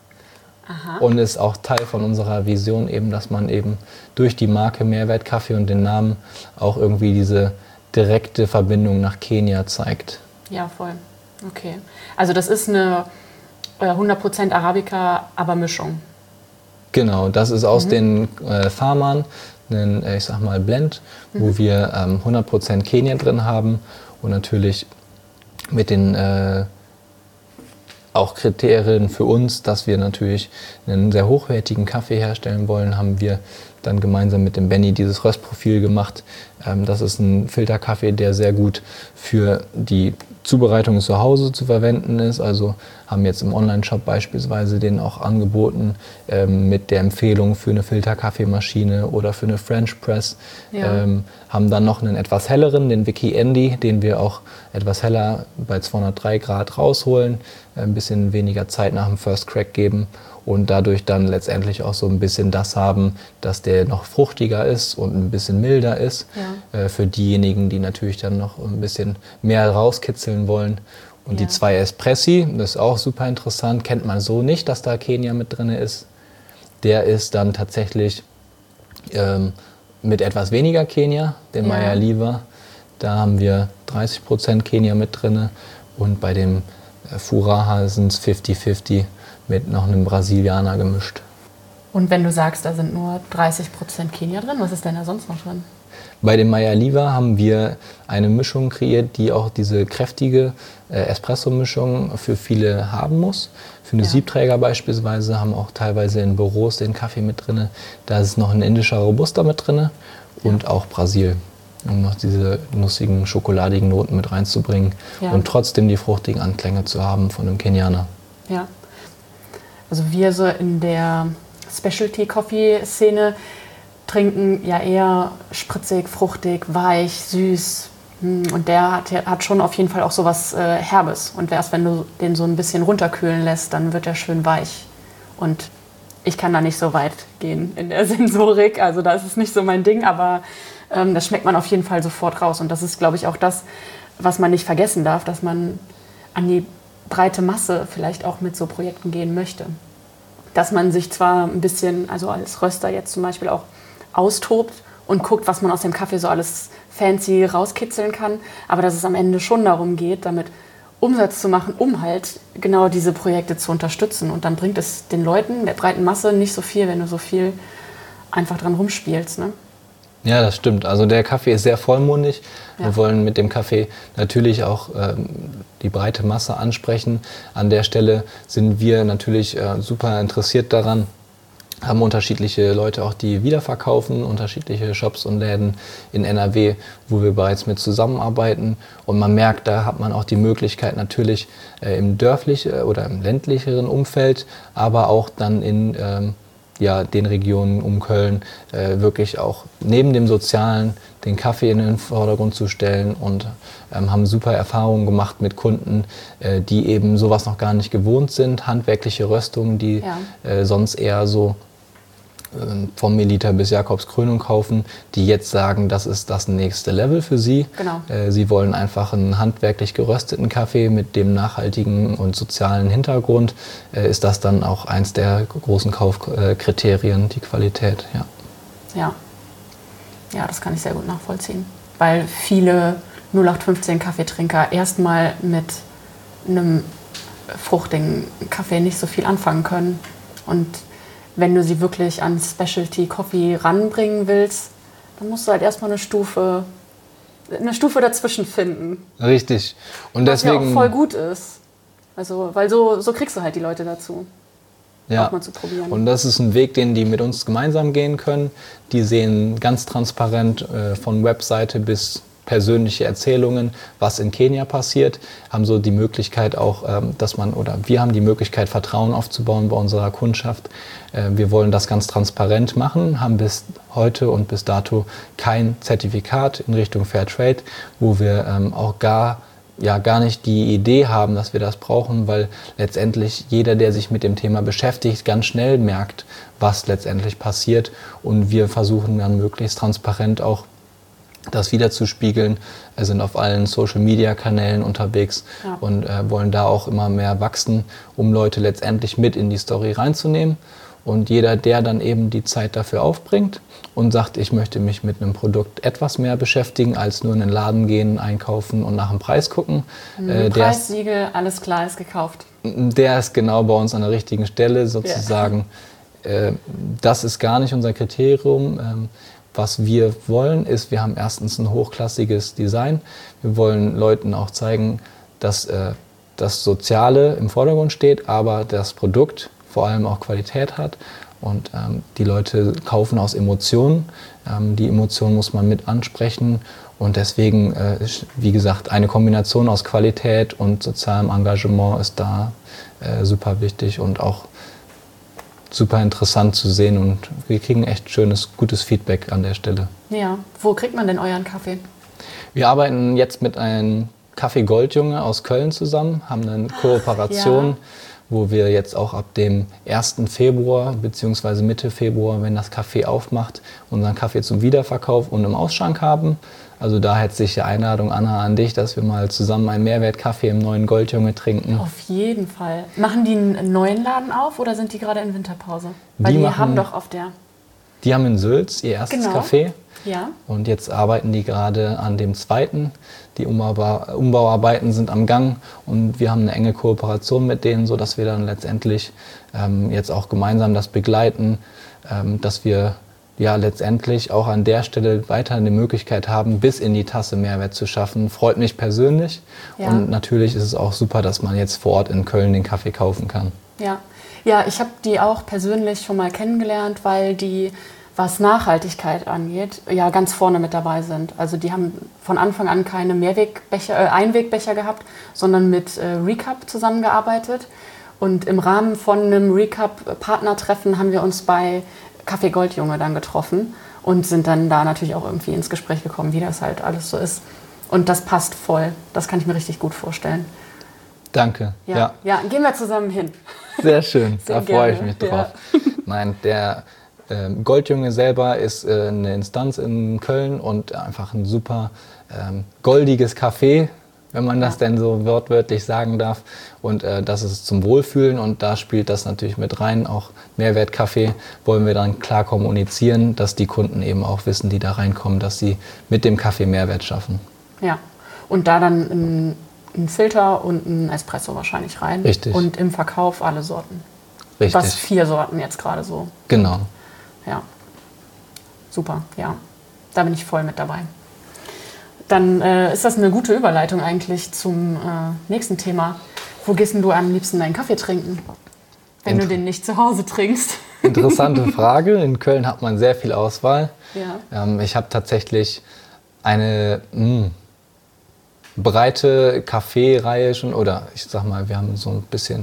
Aha. Und ist auch Teil von unserer Vision eben, dass man eben durch die Marke Mehrwert Kaffee und den Namen auch irgendwie diese direkte Verbindung nach Kenia zeigt. Ja, voll. Okay. Also das ist eine äh, hundert Prozent Arabica, aber Mischung. Genau, das ist aus mhm. den äh, Farmern ein, ich sag mal, Blend, mhm. wo wir ähm, hundert Prozent Kenia drin haben und natürlich mit den äh, auch Kriterien für uns, dass wir natürlich einen sehr hochwertigen Kaffee herstellen wollen, haben wir dann gemeinsam mit dem Benny dieses Röstprofil gemacht. Ähm, das ist ein Filterkaffee, der sehr gut für die Zubereitung zu Hause zu verwenden ist. Also haben jetzt im Online-Shop beispielsweise den auch angeboten ähm, mit der Empfehlung für eine Filterkaffeemaschine oder für eine French Press. Ja. Ähm, haben dann noch einen etwas helleren, den Wiki-Endi, den wir auch etwas heller bei zweihundertdrei Grad rausholen, ein bisschen weniger Zeit nach dem First Crack geben und dadurch dann letztendlich auch so ein bisschen das haben, dass der noch fruchtiger ist und ein bisschen milder ist. Ja. Äh, für diejenigen, die natürlich dann noch ein bisschen mehr rauskitzeln wollen. Und ja. die zwei Espressi, das ist auch super interessant, kennt man so nicht, dass da Kenia mit drin ist. Der ist dann tatsächlich ähm, mit etwas weniger Kenia, den ja. Maya Liva. Da haben wir dreißig Prozent Kenia mit drin und bei dem äh, Furaha sind es fünfzig fünfzig mit noch einem Brasilianer gemischt. Und wenn du sagst, da sind nur dreißig Prozent Kenia drin, was ist denn da sonst noch drin? Bei dem Maya Liva haben wir eine Mischung kreiert, die auch diese kräftige äh, Espresso-Mischung für viele haben muss. Für eine ja. Siebträger beispielsweise haben auch teilweise in Büros den Kaffee mit drin. Da ist noch ein indischer Robusta mit drin und ja. auch Brasil, um noch diese nussigen, schokoladigen Noten mit reinzubringen ja. und trotzdem die fruchtigen Anklänge zu haben von einem Kenianer. Ja, also wir so in der Specialty-Coffee-Szene trinken ja eher spritzig, fruchtig, weich, süß. Und der hat, hat schon auf jeden Fall auch so was äh, Herbes. Und erst wenn du den so ein bisschen runterkühlen lässt, dann wird er schön weich. Und ich kann da nicht so weit gehen in der Sensorik. Also da ist es nicht so mein Ding, aber ähm, das schmeckt man auf jeden Fall sofort raus. Und das ist, glaube ich, auch das, was man nicht vergessen darf, dass man an die breite Masse vielleicht auch mit so Projekten gehen möchte. Dass man sich zwar ein bisschen, also als Röster jetzt zum Beispiel auch austobt und guckt, was man aus dem Kaffee so alles fancy rauskitzeln kann. Aber dass es am Ende schon darum geht, damit Umsatz zu machen, um halt genau diese Projekte zu unterstützen. Und dann bringt es den Leuten, der breiten Masse, nicht so viel, wenn du so viel einfach dran rumspielst. Ne? Ja, das stimmt. Also der Kaffee ist sehr vollmundig. Ja. Wir wollen mit dem Kaffee natürlich auch ähm, die breite Masse ansprechen. An der Stelle sind wir natürlich äh, super interessiert daran, haben unterschiedliche Leute auch, die wiederverkaufen, unterschiedliche Shops und Läden in N R W, wo wir bereits mit zusammenarbeiten. Und man merkt, da hat man auch die Möglichkeit natürlich äh, im dörflichen oder im ländlicheren Umfeld, aber auch dann in ähm, ja, den Regionen um Köln äh, wirklich auch neben dem Sozialen den Kaffee in den Vordergrund zu stellen und ähm, haben super Erfahrungen gemacht mit Kunden, äh, die eben sowas noch gar nicht gewohnt sind, handwerkliche Röstungen, die Ja. äh, sonst eher so vom Melita bis Jakobskrönung kaufen, die jetzt sagen, das ist das nächste Level für sie. Genau. Äh, sie wollen einfach einen handwerklich gerösteten Kaffee mit dem nachhaltigen und sozialen Hintergrund. Äh, ist das dann auch eins der großen Kaufkriterien, die Qualität? Ja. Ja. Ja, das kann ich sehr gut nachvollziehen. Weil viele null acht fünfzehn Kaffeetrinker erstmal mit einem fruchtigen Kaffee nicht so viel anfangen können. Und wenn du sie wirklich an Specialty Coffee ranbringen willst, dann musst du halt erstmal eine Stufe, eine Stufe dazwischen finden. Richtig. Und was deswegen ja auch voll gut ist. Also, weil so, so kriegst du halt die Leute dazu, ja. auch mal zu probieren. Und das ist ein Weg, den die mit uns gemeinsam gehen können. Die sehen ganz transparent äh, von Webseite bis persönliche Erzählungen, was in Kenia passiert, haben so die Möglichkeit auch, ähm, dass man, oder wir haben die Möglichkeit, Vertrauen aufzubauen bei unserer Kundschaft. Äh, wir wollen das ganz transparent machen, haben bis heute und bis dato kein Zertifikat in Richtung Fairtrade, wo wir ähm, auch gar ja gar nicht die Idee haben, dass wir das brauchen, weil letztendlich jeder, der sich mit dem Thema beschäftigt, ganz schnell merkt, was letztendlich passiert, und wir versuchen dann möglichst transparent auch das wiederzuspiegeln. Wir sind auf allen Social-Media-Kanälen unterwegs, ja. und äh, wollen da auch immer mehr wachsen, um Leute letztendlich mit in die Story reinzunehmen. Und jeder, der dann eben die Zeit dafür aufbringt und sagt, ich möchte mich mit einem Produkt etwas mehr beschäftigen, als nur in den Laden gehen, einkaufen und nach dem Preis gucken. Äh, Preissiegel, alles klar, ist gekauft. Der ist genau bei uns an der richtigen Stelle sozusagen. Yeah. Äh, das ist gar nicht unser Kriterium. Ähm, Was wir wollen, ist, wir haben erstens ein hochklassiges Design. Wir wollen Leuten auch zeigen, dass äh, das Soziale im Vordergrund steht, aber das Produkt vor allem auch Qualität hat. Und ähm, die Leute kaufen aus Emotionen. Ähm, die Emotionen muss man mit ansprechen. Und deswegen, äh, ist, wie gesagt, eine Kombination aus Qualität und sozialem Engagement ist da äh, super wichtig und auch super interessant zu sehen, und wir kriegen echt schönes, gutes Feedback an der Stelle. Ja, wo kriegt man denn euren Kaffee? Wir arbeiten jetzt mit einem Kaffee Goldjunge aus Köln zusammen, haben eine Kooperation, ja. wo wir jetzt auch ab dem ersten Februar bzw. Mitte Februar, wenn das Café aufmacht, unseren Kaffee zum Wiederverkauf und im Ausschank haben. Also da herzliche Einladung, Anna, an dich, dass wir mal zusammen einen Mehrwertkaffee im neuen Goldjunge trinken. Auf jeden Fall. Machen die einen neuen Laden auf oder sind die gerade in Winterpause? Weil die, die machen, haben doch auf der... Die haben in Sülz ihr erstes genau. Café. Ja. Und jetzt arbeiten die gerade an dem zweiten. Die Umbau- Umbauarbeiten sind am Gang und wir haben eine enge Kooperation mit denen, sodass wir dann letztendlich ähm, jetzt auch gemeinsam das begleiten, ähm, dass wir ja letztendlich auch an der Stelle weiter eine Möglichkeit haben, bis in die Tasse Mehrwert zu schaffen. Freut mich persönlich. Ja. Und natürlich ist es auch super, dass man jetzt vor Ort in Köln den Kaffee kaufen kann. Ja, ja, ich habe die auch persönlich schon mal kennengelernt, weil die, was Nachhaltigkeit angeht, ja ganz vorne mit dabei sind. Also die haben von Anfang an keine Mehrwegbecher, äh, Einwegbecher gehabt, sondern mit äh, Recap zusammengearbeitet. Und im Rahmen von einem Recap-Partnertreffen haben wir uns bei Kaffee Goldjunge dann getroffen und sind dann da natürlich auch irgendwie ins Gespräch gekommen, wie das halt alles so ist. Und das passt voll. Das kann ich mir richtig gut vorstellen. Danke. Ja, ja. ja gehen wir zusammen hin. Sehr schön, Sehr da freue ich gerne. mich drauf. Ja. Nein, der äh, Goldjunge selber ist äh, eine Instanz in Köln und einfach ein super ähm, goldiges Café, wenn man das Ja. denn so wortwörtlich sagen darf. Und äh, das ist zum Wohlfühlen und da spielt das natürlich mit rein. Auch Mehrwertkaffee wollen wir dann klar kommunizieren, dass die Kunden eben auch wissen, die da reinkommen, dass sie mit dem Kaffee Mehrwert schaffen. Ja, und da dann ein, ein Filter und ein Espresso wahrscheinlich rein. Richtig. Und im Verkauf alle Sorten. Richtig. Was vier Sorten jetzt gerade so. Genau. Ja, super, ja. Da bin ich voll mit dabei. Dann äh, ist das eine gute Überleitung eigentlich zum äh, nächsten Thema. Wo gehst denn du am liebsten deinen Kaffee trinken, wenn Inter- du den nicht zu Hause trinkst? Interessante Frage. In Köln hat man sehr viel Auswahl. Ja. Ähm, ich habe tatsächlich eine mh, breite Kaffeereihe schon, oder ich sag mal, wir haben so ein bisschen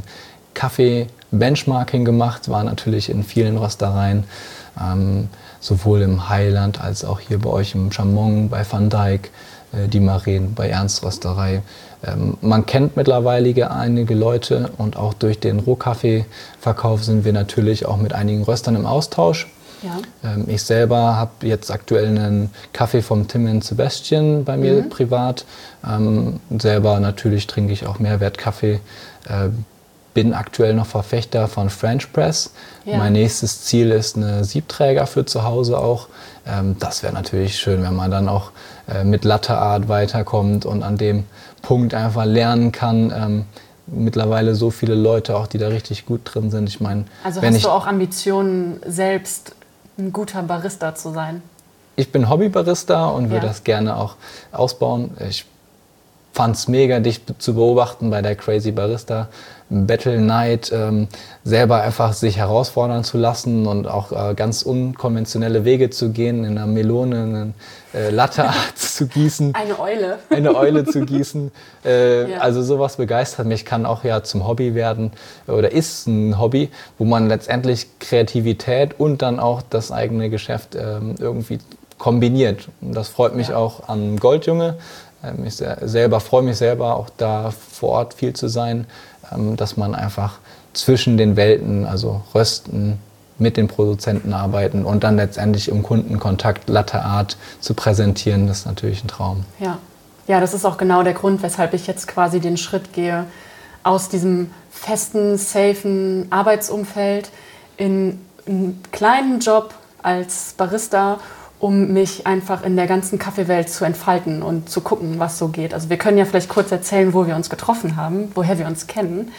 Kaffee-Benchmarking gemacht, war natürlich in vielen Röstereien, ähm, sowohl im Highland als auch hier bei euch im Chamon, bei Van Dijk, äh, die Maren, bei Ernst Rösterei. Ähm, man kennt mittlerweile einige Leute und auch durch den Rohkaffeeverkauf sind wir natürlich auch mit einigen Röstern im Austausch. Ja. Ähm, ich selber habe jetzt aktuell einen Kaffee vom Tim and Sebastian bei mir Mhm. privat. Ähm, selber natürlich trinke ich auch Mehrwertkaffee. Äh, bin aktuell noch Verfechter von French Press. Ja. Mein nächstes Ziel ist eine Siebträger für zu Hause auch. Ähm, das wäre natürlich schön, wenn man dann auch äh, mit Latte Art weiterkommt und an dem Punkt einfach lernen kann. Ähm, mittlerweile so viele Leute auch, die da richtig gut drin sind. Ich meine, Also wenn hast ich du auch Ambitionen, selbst ein guter Barista zu sein? Ich bin Hobbybarista und würde Ja. das gerne auch ausbauen. Ich fand es mega, dich be- zu beobachten bei der Crazy Barista Battle Night, ähm, selber einfach sich herausfordern zu lassen und auch äh, ganz unkonventionelle Wege zu gehen, in einer Melone eine äh, Latte Art zu gießen, Eine Eule. eine Eule zu gießen. Äh, Ja. Also sowas begeistert mich, kann auch ja zum Hobby werden oder ist ein Hobby, wo man letztendlich Kreativität und dann auch das eigene Geschäft ähm, irgendwie kombiniert. Und das freut mich Ja. auch an Goldjunge. Ähm, ich se- selber freue mich selber auch da vor Ort viel zu sein, ähm, dass man einfach zwischen den Welten, also Rösten, mit den Produzenten arbeiten und dann letztendlich im Kundenkontakt Latte Art zu präsentieren, das ist natürlich ein Traum. Ja. Ja, das ist auch genau der Grund, weshalb ich jetzt quasi den Schritt gehe, aus diesem festen, safen Arbeitsumfeld in einen kleinen Job als Barista, um mich einfach in der ganzen Kaffeewelt zu entfalten und zu gucken, was so geht. Also wir können ja vielleicht kurz erzählen, wo wir uns getroffen haben, woher wir uns kennen.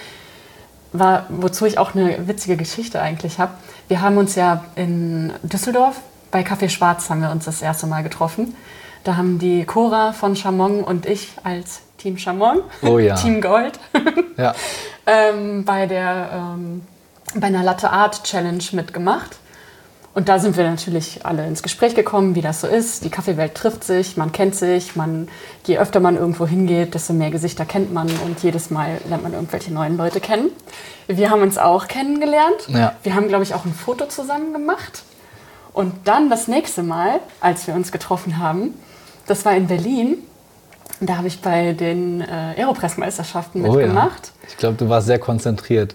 War, wozu ich auch eine witzige Geschichte eigentlich habe. Wir haben uns ja in Düsseldorf bei Kaffee Schwarz haben wir uns das erste Mal getroffen. Da haben die Cora von Chamon und ich als Team Chamon, Oh ja. Team Gold, Ja. ähm, bei, der, ähm, bei einer Latte Art Challenge mitgemacht. Und da sind wir natürlich alle ins Gespräch gekommen, wie das so ist. Die Kaffeewelt trifft sich, man kennt sich, man, je öfter man irgendwo hingeht, desto mehr Gesichter kennt man und jedes Mal lernt man irgendwelche neuen Leute kennen. Wir haben uns auch kennengelernt. Ja. Wir haben, glaube ich, auch ein Foto zusammen gemacht. Und dann das nächste Mal, als wir uns getroffen haben, das war in Berlin. Da habe ich bei den äh, Aeropress-Meisterschaften Oh ja. mitgemacht. Ich glaube, du warst sehr konzentriert.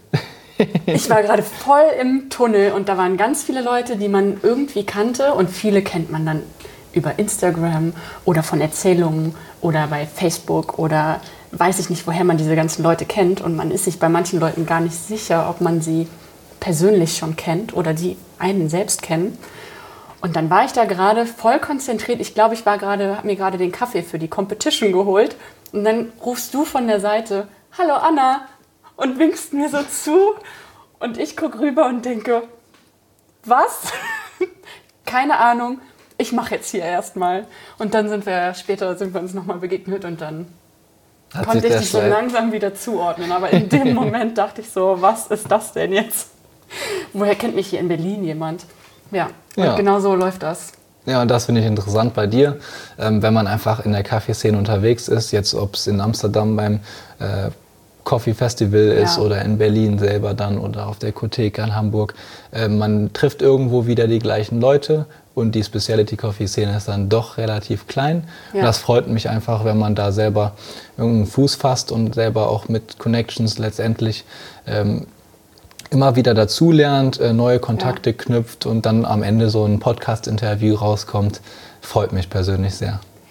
Ich war gerade voll im Tunnel und da waren ganz viele Leute, die man irgendwie kannte und viele kennt man dann über Instagram oder von Erzählungen oder bei Facebook oder weiß ich nicht, woher man diese ganzen Leute kennt und man ist sich bei manchen Leuten gar nicht sicher, ob man sie persönlich schon kennt oder die einen selbst kennen. Und dann war ich da gerade voll konzentriert. Ich glaube, ich war gerade, habe mir gerade den Kaffee für die Competition geholt und dann rufst du von der Seite, hallo Anna, und winkst mir so zu und ich gucke rüber und denke, was? Keine Ahnung, ich mache jetzt hier erstmal. Und dann sind wir, später sind wir uns nochmal begegnet und dann Hat konnte sich ich der dich so Streit- langsam wieder zuordnen. Aber in dem Moment dachte ich so, was ist das denn jetzt? Woher kennt mich hier in Berlin jemand? Ja, und Ja. genau so läuft das. Ja, und das finde ich interessant bei dir, ähm, wenn man einfach in der Kaffeeszene unterwegs ist, jetzt ob es in Amsterdam beim äh, Coffee Festival ist Ja. oder in Berlin selber dann oder auf der Kotheka in Hamburg. Äh, man trifft irgendwo wieder die gleichen Leute und die Specialty Coffee Szene ist dann doch relativ klein. Ja. Und das freut mich einfach, wenn man da selber irgendeinen Fuß fasst und selber auch mit Connections letztendlich ähm, immer wieder dazulernt, äh, neue Kontakte Ja. knüpft und dann am Ende so ein Podcast-Interview rauskommt, freut mich persönlich sehr.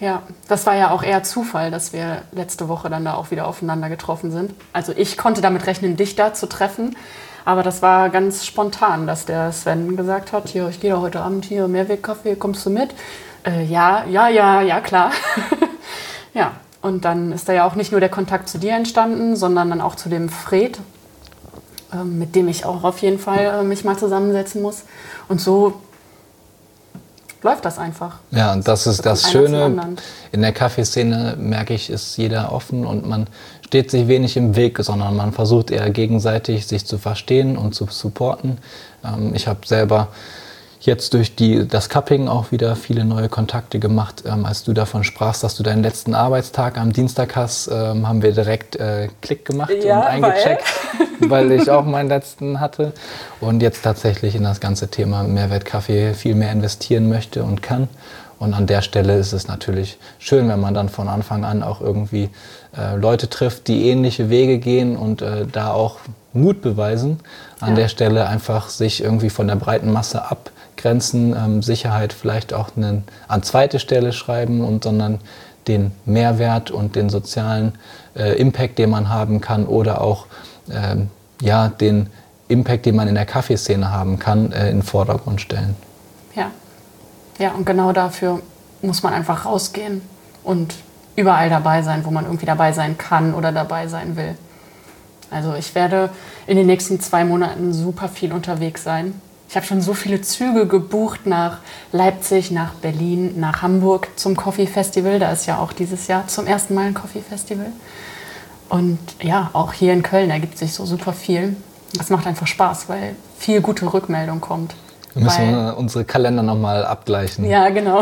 Ja, das war ja auch eher Zufall, dass wir letzte Woche dann da auch wieder aufeinander getroffen sind. Also ich konnte damit rechnen, dich da zu treffen. Aber das war ganz spontan, dass der Sven gesagt hat, hier, ich gehe da heute Abend hier, Mehrwegkaffee, kommst du mit? Äh, ja, ja, ja, ja, klar. Ja, und dann ist da ja auch nicht nur der Kontakt zu dir entstanden, sondern dann auch zu dem Fred, äh, mit dem ich auch auf jeden Fall äh, mich mal zusammensetzen muss. Und so läuft das einfach. Ja, und das ist das Schöne. In der Kaffeeszene, merke ich, ist jeder offen und man steht sich wenig im Weg, sondern man versucht eher gegenseitig sich zu verstehen und zu supporten. Ähm, ich habe selber jetzt durch die, das Cupping auch wieder viele neue Kontakte gemacht. Ähm, als du davon sprachst, dass du deinen letzten Arbeitstag am Dienstag hast, ähm, haben wir direkt äh, Klick gemacht ja, und eingecheckt, weil? weil ich auch meinen letzten hatte. Und jetzt tatsächlich in das ganze Thema Mehrwertkaffee viel mehr investieren möchte und kann. Und an der Stelle ist es natürlich schön, wenn man dann von Anfang an auch irgendwie äh, Leute trifft, die ähnliche Wege gehen und äh, da auch Mut beweisen. An ja. der Stelle einfach sich irgendwie von der breiten Masse abgrenzen, ähm, Sicherheit vielleicht auch einen, an zweite Stelle schreiben und sondern den Mehrwert und den sozialen äh, Impact, den man haben kann oder auch ähm, ja, den Impact, den man in der Kaffeeszene haben kann, äh, in den Vordergrund stellen. Ja. Ja, und genau dafür muss man einfach rausgehen und überall dabei sein, wo man irgendwie dabei sein kann oder dabei sein will. Also ich werde in den nächsten zwei Monaten super viel unterwegs sein. Ich habe schon so viele Züge gebucht nach Leipzig, nach Berlin, nach Hamburg zum Coffee Festival. Da ist ja auch dieses Jahr zum ersten Mal ein Coffee Festival. Und ja, auch hier in Köln ergibt sich so super viel. Das macht einfach Spaß, weil viel gute Rückmeldung kommt. Wir müssen weil, unsere Kalender nochmal abgleichen. Ja, genau.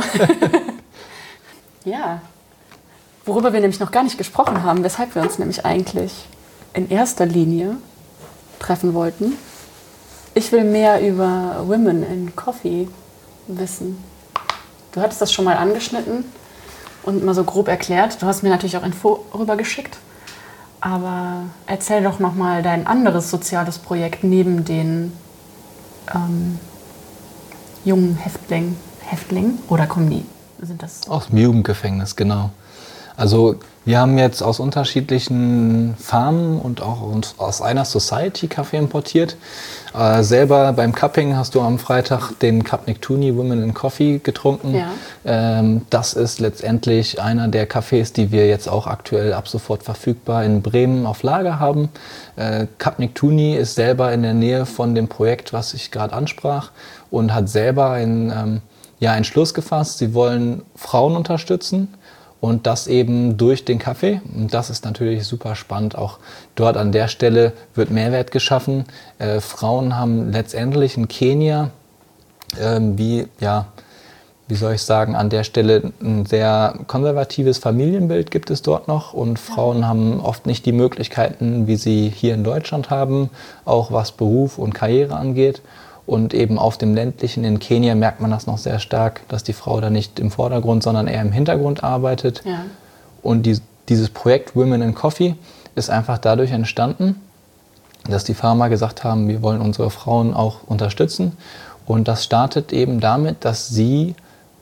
Ja, worüber wir nämlich noch gar nicht gesprochen haben, weshalb wir uns nämlich eigentlich in erster Linie treffen wollten. Ich will mehr über Women in Coffee wissen. Du hattest das schon mal angeschnitten und mal so grob erklärt. Du hast mir natürlich auch Info rübergeschickt. Aber erzähl doch noch mal dein anderes soziales Projekt neben den ähm, jungen Häftlingen. Häftling? Oder kommen die? Sind das aus dem Jugendgefängnis, genau. Also wir haben jetzt aus unterschiedlichen Farmen und auch aus einer Society Kaffee importiert. Äh, selber beim Cupping hast du am Freitag den Cup Nectuni Women in Coffee getrunken. Ja. Ähm, das ist letztendlich einer der Cafés, die wir jetzt auch aktuell ab sofort verfügbar in Bremen auf Lager haben. Äh, Cup Nectuni ist selber in der Nähe von dem Projekt, was ich gerade ansprach, und hat selber einen, ähm, ja, einen Schluss gefasst. Sie wollen Frauen unterstützen. Und das eben durch den Kaffee. Und das ist natürlich super spannend. Auch dort an der Stelle wird Mehrwert geschaffen. Äh, Frauen haben letztendlich in Kenia, äh, wie, ja, wie soll ich sagen, an der Stelle ein sehr konservatives Familienbild gibt es dort noch. Und Frauen haben oft nicht die Möglichkeiten, wie sie hier in Deutschland haben, auch was Beruf und Karriere angeht. Und eben auf dem ländlichen in Kenia merkt man das noch sehr stark, dass die Frau da nicht im Vordergrund, sondern eher im Hintergrund arbeitet. Ja. Und die, dieses Projekt Women in Coffee ist einfach dadurch entstanden, dass die Farmer gesagt haben, wir wollen unsere Frauen auch unterstützen. Und das startet eben damit, dass sie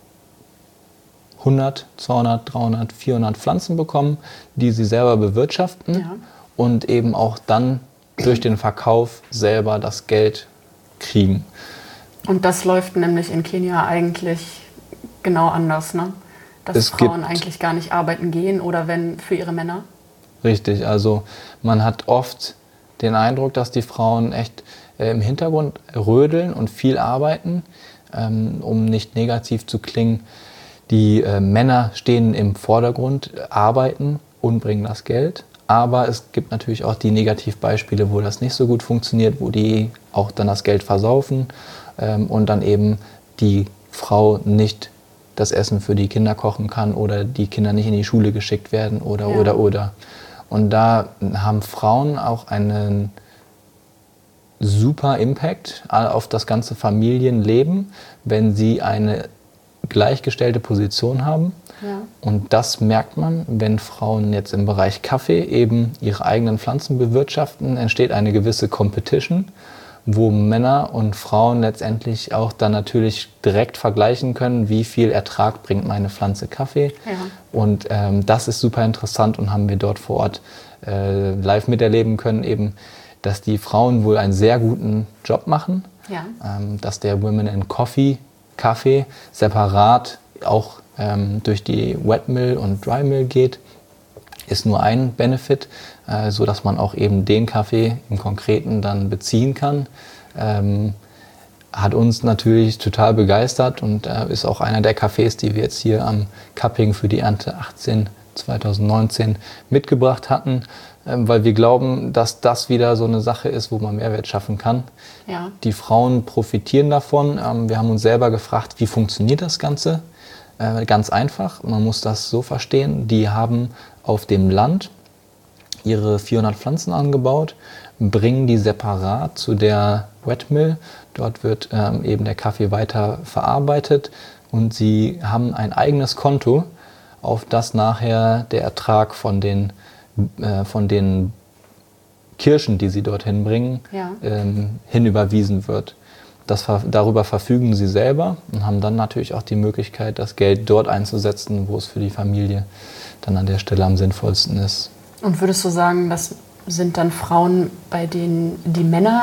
hundert, zweihundert, dreihundert, vierhundert Pflanzen bekommen, die sie selber bewirtschaften, ja, und eben auch dann durch den Verkauf selber das Geld kriegen. Und das läuft nämlich in Kenia eigentlich genau anders, ne? Dass es Frauen eigentlich gar nicht arbeiten gehen oder wenn für ihre Männer. Richtig, also man hat oft den Eindruck, dass die Frauen echt äh, im Hintergrund rödeln und viel arbeiten, ähm, um nicht negativ zu klingen. Die äh, Männer stehen im Vordergrund, arbeiten und bringen das Geld. Aber es gibt natürlich auch die Negativbeispiele, wo das nicht so gut funktioniert, wo die auch dann das Geld versaufen ähm, und dann eben die Frau nicht das Essen für die Kinder kochen kann oder die Kinder nicht in die Schule geschickt werden oder, ja, oder, oder. Und da haben Frauen auch einen super Impact auf das ganze Familienleben, wenn sie eine gleichgestellte Position haben. Ja. Und das merkt man, wenn Frauen jetzt im Bereich Kaffee eben ihre eigenen Pflanzen bewirtschaften, entsteht eine gewisse Competition. wo Männer und Frauen letztendlich auch dann natürlich direkt vergleichen können, wie viel Ertrag bringt meine Pflanze Kaffee. Ja. Und ähm, das ist super interessant und haben wir dort vor Ort äh, live miterleben können, eben, dass die Frauen wohl einen sehr guten Job machen, Ja. ähm, dass der Women in Coffee, Kaffee separat auch ähm, durch die Wet Mill und Dry Mill geht, ist nur ein Benefit, äh, so dass man auch eben den Kaffee im Konkreten dann beziehen kann. Ähm, hat uns natürlich total begeistert und äh, ist auch einer der Kaffees, die wir jetzt hier am Cupping für die Ernte achtzehn zwanzig neunzehn mitgebracht hatten, äh, weil wir glauben, dass das wieder so eine Sache ist, wo man Mehrwert schaffen kann. Ja. Die Frauen profitieren davon. Ähm, wir haben uns selber gefragt, wie funktioniert das Ganze? Äh, ganz einfach, man muss das so verstehen, die haben auf dem Land ihre vierhundert Pflanzen angebaut, bringen die separat zu der Wet Mill. Dort wird ähm, eben der Kaffee weiter verarbeitet und sie haben ein eigenes Konto, auf das nachher der Ertrag von den, äh, von den Kirschen, die sie dorthin bringen, Ja. ähm, hinüberwiesen wird. Das, darüber verfügen sie selber und haben dann natürlich auch die Möglichkeit, das Geld dort einzusetzen, wo es für die Familie dann an der Stelle am sinnvollsten ist. Und würdest du sagen, das sind dann Frauen, bei denen die Männer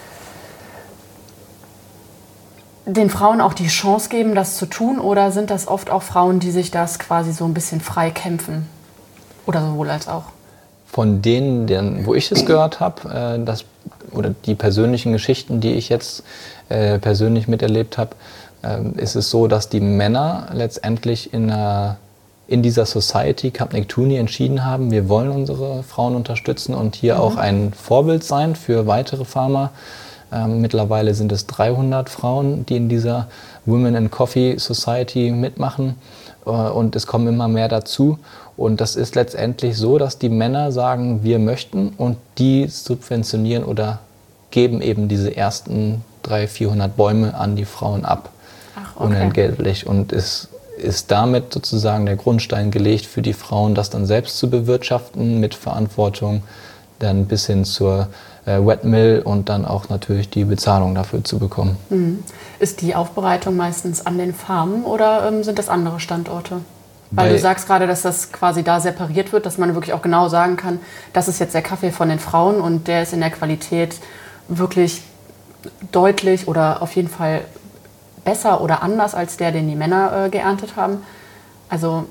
den Frauen auch die Chance geben, das zu tun? Oder sind das oft auch Frauen, die sich das quasi so ein bisschen frei kämpfen? Oder sowohl als auch? Von denen, denen, wo ich es gehört habe, äh, das, oder die persönlichen Geschichten, die ich jetzt äh, persönlich miterlebt habe, äh, ist es so, dass die Männer letztendlich in, einer, in dieser Society Cup Nectuni entschieden haben, wir wollen unsere Frauen unterstützen und hier mhm. auch ein Vorbild sein für weitere Farmer. Ähm, mittlerweile sind es dreihundert Frauen, die in dieser Women in Coffee Society mitmachen äh, und es kommen immer mehr dazu. Und das ist letztendlich so, dass die Männer sagen, wir möchten und die subventionieren oder geben eben diese ersten dreihundert, vierhundert Bäume an die Frauen ab, Ach, okay. unentgeltlich. Und es ist damit sozusagen der Grundstein gelegt für die Frauen, das dann selbst zu bewirtschaften mit Verantwortung, dann bis hin zur äh, Wet Mill und dann auch natürlich die Bezahlung dafür zu bekommen. Mhm. Ist die Aufbereitung meistens an den Farmen oder ähm, sind das andere Standorte? Weil Bei, du sagst gerade, dass das quasi da separiert wird, dass man wirklich auch genau sagen kann, das ist jetzt der Kaffee von den Frauen und der ist in der Qualität wirklich deutlich oder auf jeden Fall besser oder anders als der, den die Männer äh, geerntet haben. Also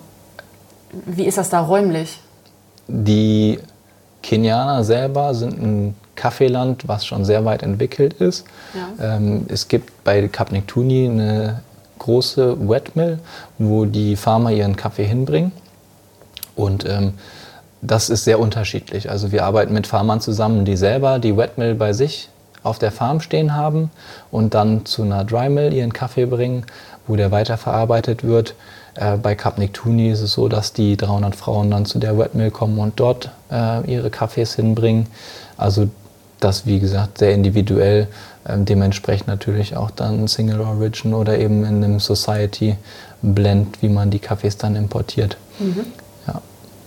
wie ist das da räumlich? Die Kenianer selber sind ein Kaffeeland, was schon sehr weit entwickelt ist. Ja. Ähm, es gibt bei Cup Nectuni eine große Wet Mill, wo die Farmer ihren Kaffee hinbringen. Und ähm, das ist sehr unterschiedlich. Also wir arbeiten mit Farmern zusammen, die selber die Wet Mill bei sich auf der Farm stehen haben und dann zu einer Dry Mill ihren Kaffee bringen, wo der weiterverarbeitet wird. Äh, bei Cup Nectuni ist es so, dass die dreihundert Frauen dann zu der Wet Mill kommen und dort äh, ihre Kaffees hinbringen. Also das, wie gesagt, sehr individuell, äh, dementsprechend natürlich auch dann Single Origin oder eben in einem Society Blend, wie man die Kaffees dann importiert. Mhm. Ja.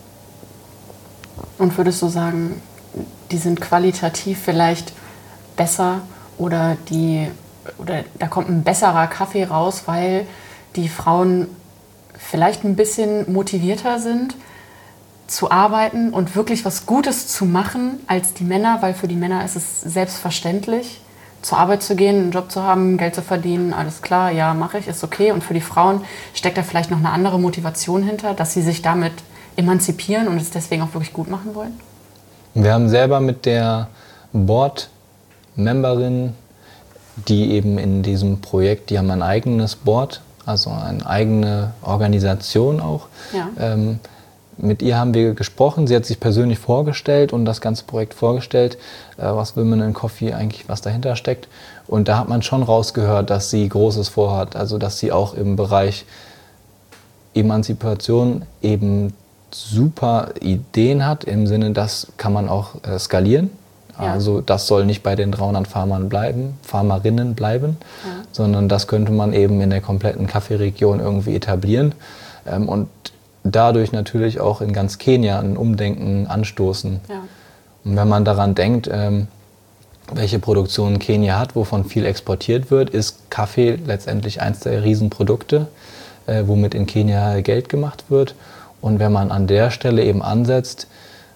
Und würdest du sagen, die sind qualitativ vielleicht besser oder, die, oder da kommt ein besserer Kaffee raus, weil die Frauen vielleicht ein bisschen motivierter sind, zu arbeiten und wirklich was Gutes zu machen als die Männer, weil für die Männer ist es selbstverständlich, zur Arbeit zu gehen, einen Job zu haben, Geld zu verdienen, alles klar, ja, mache ich, ist okay. Und für die Frauen steckt da vielleicht noch eine andere Motivation hinter, dass sie sich damit emanzipieren und es deswegen auch wirklich gut machen wollen? Wir haben selber mit der Board-Memberin, die eben in diesem Projekt, die haben ein eigenes Board, also eine eigene Organisation auch. Ja. Ähm, mit ihr haben wir gesprochen, sie hat sich persönlich vorgestellt und das ganze Projekt vorgestellt, äh, was Women in Coffee eigentlich, was dahinter steckt. Und da hat man schon rausgehört, dass sie Großes vorhat, also dass sie auch im Bereich Emanzipation eben super Ideen hat, im Sinne, das kann man auch äh, skalieren. Ja. Also das soll nicht bei den dreihundert Farmern bleiben, Farmerinnen bleiben, Ja. sondern das könnte man eben in der kompletten Kaffeeregion irgendwie etablieren ähm, und dadurch natürlich auch in ganz Kenia ein Umdenken anstoßen. Ja. Und wenn man daran denkt, ähm, welche Produktion Kenia hat, wovon viel exportiert wird, ist Kaffee letztendlich eins der Riesenprodukte, äh, womit in Kenia Geld gemacht wird. Und wenn man an der Stelle eben ansetzt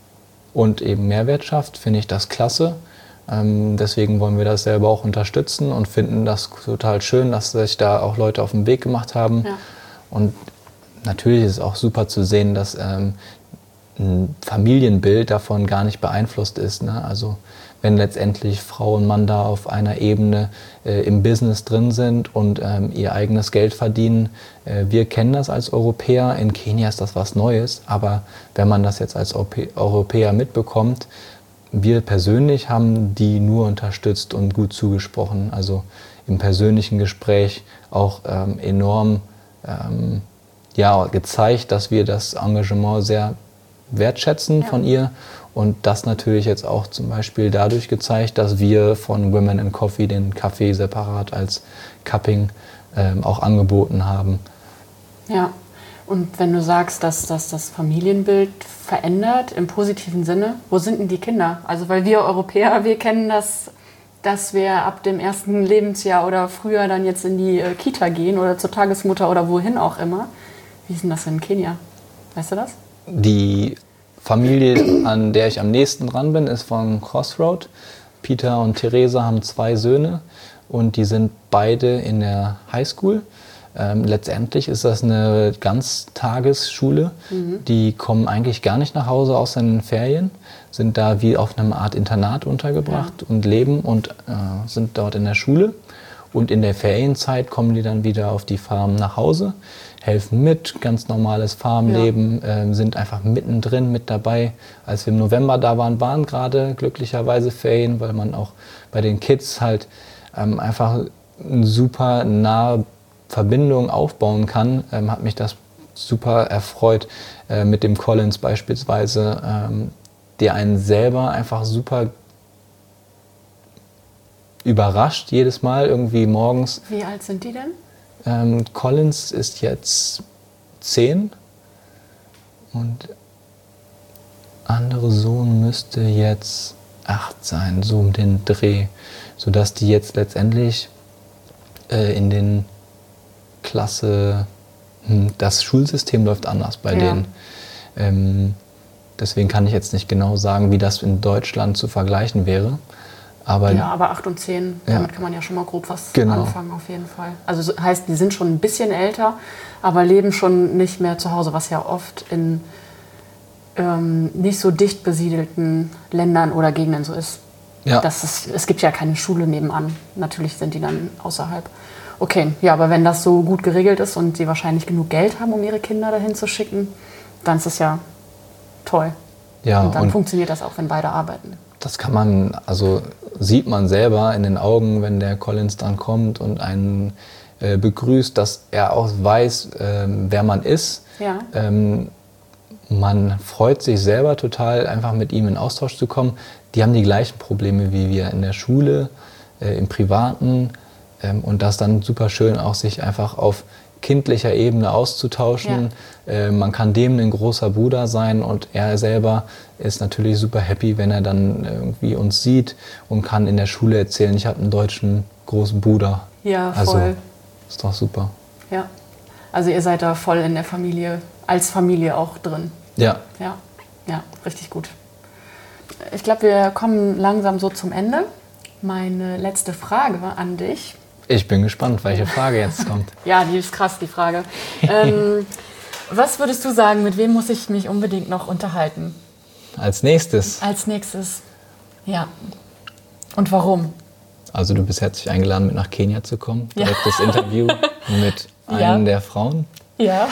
und eben Mehrwert schafft, finde ich das klasse. Ähm, deswegen wollen wir das selber auch unterstützen und finden das total schön, dass sich da auch Leute auf den Weg gemacht haben. Ja. Und natürlich ist es auch super zu sehen, dass ähm, ein Familienbild davon gar nicht beeinflusst ist, ne? Also wenn letztendlich Frau und Mann da auf einer Ebene äh, im Business drin sind und ähm, ihr eigenes Geld verdienen. Äh, wir kennen das als Europäer, in Kenia ist das was Neues, aber wenn man das jetzt als Europä- Europäer mitbekommt, wir persönlich haben die nur unterstützt und gut zugesprochen. Also im persönlichen Gespräch auch ähm, enorm ähm, ja, gezeigt, dass wir das Engagement sehr wertschätzen ja. von ihr. Und das natürlich jetzt auch zum Beispiel dadurch gezeigt, dass wir von Women in Coffee den Kaffee separat als Cupping ähm, auch angeboten haben. Ja, und wenn du sagst, dass das das Familienbild verändert im positiven Sinne, wo sind denn die Kinder? Also weil wir Europäer, wir kennen das, dass wir ab dem ersten Lebensjahr oder früher dann jetzt in die äh, Kita gehen oder zur Tagesmutter oder wohin auch immer. Wie ist denn das in Kenia? Weißt du das? Die Familie, an der ich am nächsten dran bin, ist von Crossroad. Peter und Theresa haben zwei Söhne und die sind beide in der Highschool. Ähm, letztendlich ist das eine Ganztagesschule. Mhm. Die kommen eigentlich gar nicht nach Hause außer in den Ferien, sind da wie auf einer Art Internat untergebracht ja. und leben und äh, sind dort in der Schule. Und in der Ferienzeit kommen die dann wieder auf die Farm nach Hause, helfen mit, ganz normales Farmleben, ja. äh, sind einfach mittendrin mit dabei. Als wir im November da waren, waren gerade glücklicherweise Ferien, weil man auch bei den Kids halt ähm, einfach eine super nahe Verbindung aufbauen kann. Ähm, hat mich das super erfreut, äh, mit dem Collins beispielsweise, ähm, der einen selber einfach super überrascht jedes Mal, irgendwie morgens. Wie alt sind die denn? Ähm, Collins ist jetzt zehn und andere Sohn müsste jetzt acht sein, so um den Dreh, sodass die jetzt letztendlich äh, in den Klasse, hm, das Schulsystem läuft anders bei ja. denen. Ähm, deswegen kann ich jetzt nicht genau sagen, wie das in Deutschland zu vergleichen wäre. Aber ja, aber acht und zehn, ja. damit kann man ja schon mal grob was genau. anfangen auf jeden Fall. Also heißt, die sind schon ein bisschen älter, aber leben schon nicht mehr zu Hause, was ja oft in ähm, nicht so dicht besiedelten Ländern oder Gegenden so ist. Ja. Das ist. Es gibt ja keine Schule nebenan. Natürlich sind die dann außerhalb. Okay, ja, aber wenn das so gut geregelt ist und sie wahrscheinlich genug Geld haben, um ihre Kinder dahin zu schicken, dann ist es ja toll. Ja, und dann und funktioniert das auch, wenn beide arbeiten. Das kann man, also sieht man selber in den Augen, wenn der Collins dann kommt und einen äh, begrüßt, dass er auch weiß, ähm, wer man ist. Ja. Ähm, man freut sich selber total, einfach mit ihm in Austausch zu kommen. Die haben die gleichen Probleme wie wir in der Schule, äh, im Privaten. Ähm, und das dann super schön auch sich einfach auf kindlicher Ebene auszutauschen. Ja. Äh, man kann dem ein großer Bruder sein und er selber ist natürlich super happy, wenn er dann irgendwie uns sieht und kann in der Schule erzählen, ich habe einen deutschen großen Bruder. Ja, voll. Also, ist doch super. Ja, also ihr seid da voll in der Familie, als Familie auch drin. Ja. Ja, ja, richtig gut. Ich glaube, wir kommen langsam so zum Ende. Meine letzte Frage an dich. Ich bin gespannt, welche Frage jetzt kommt. Ja, die ist krass, die Frage. ähm, was würdest du sagen, mit wem muss ich mich unbedingt noch unterhalten? Als nächstes? Als nächstes, ja. Und warum? Also du bist herzlich eingeladen, mit nach Kenia zu kommen. Direktes ja. Interview mit einer ja. der Frauen. Ja,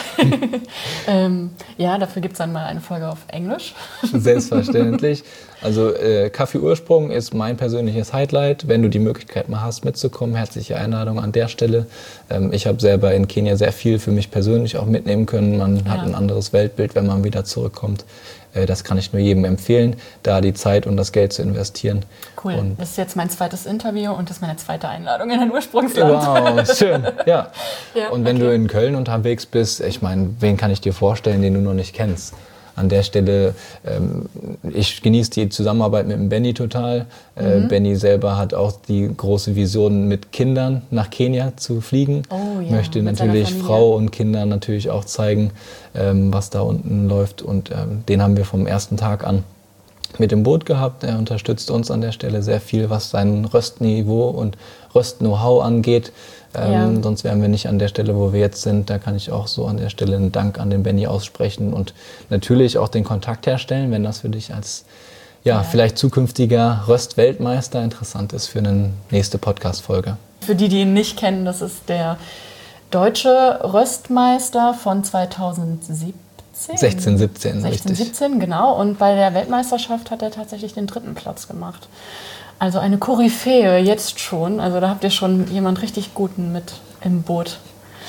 ähm, ja, dafür gibt es dann mal eine Folge auf Englisch. Selbstverständlich. Also äh, Kaffee-Ursprung ist mein persönliches Highlight. Wenn du die Möglichkeit mal hast, mitzukommen, herzliche Einladung an der Stelle. Ähm, ich habe selber in Kenia sehr viel für mich persönlich auch mitnehmen können. Man ja. hat ein anderes Weltbild, wenn man wieder zurückkommt. Äh, das kann ich nur jedem empfehlen, da die Zeit und das Geld zu investieren. Cool. Und das ist jetzt mein zweites Interview und das ist meine zweite Einladung in ein Ursprungsland. Wow, schön. Ja. ja und wenn okay. du in Köln unterwegs bist, ich meine, wen kann ich dir vorstellen, den du noch nicht kennst? an der Stelle, ähm, ich genieße die Zusammenarbeit mit dem Benny total. Äh, mhm. Benny selber hat auch die große Vision, mit Kindern nach Kenia zu fliegen. Oh, ja, möchte natürlich Frau und Kinder natürlich auch zeigen, ähm, was da unten läuft. Und ähm, den haben wir vom ersten Tag an mit dem Boot gehabt. Er unterstützt uns an der Stelle sehr viel, was sein Röstniveau und Röst-Know-how angeht. Ähm, ja. Sonst wären wir nicht an der Stelle, wo wir jetzt sind. Da kann ich auch so an der Stelle einen Dank an den Benny aussprechen und natürlich auch den Kontakt herstellen, wenn das für dich als ja, ja. vielleicht zukünftiger Röst-Weltmeister interessant ist für eine nächste Podcast-Folge. Für die, die ihn nicht kennen, das ist der deutsche Röstmeister von zweitausendsiebzehn. sechzehn, siebzehn, sechzehn, siebzehn, genau. Und bei der Weltmeisterschaft hat er tatsächlich den dritten Platz gemacht. Also eine Koryphäe jetzt schon. Also da habt ihr schon jemand richtig Guten mit im Boot.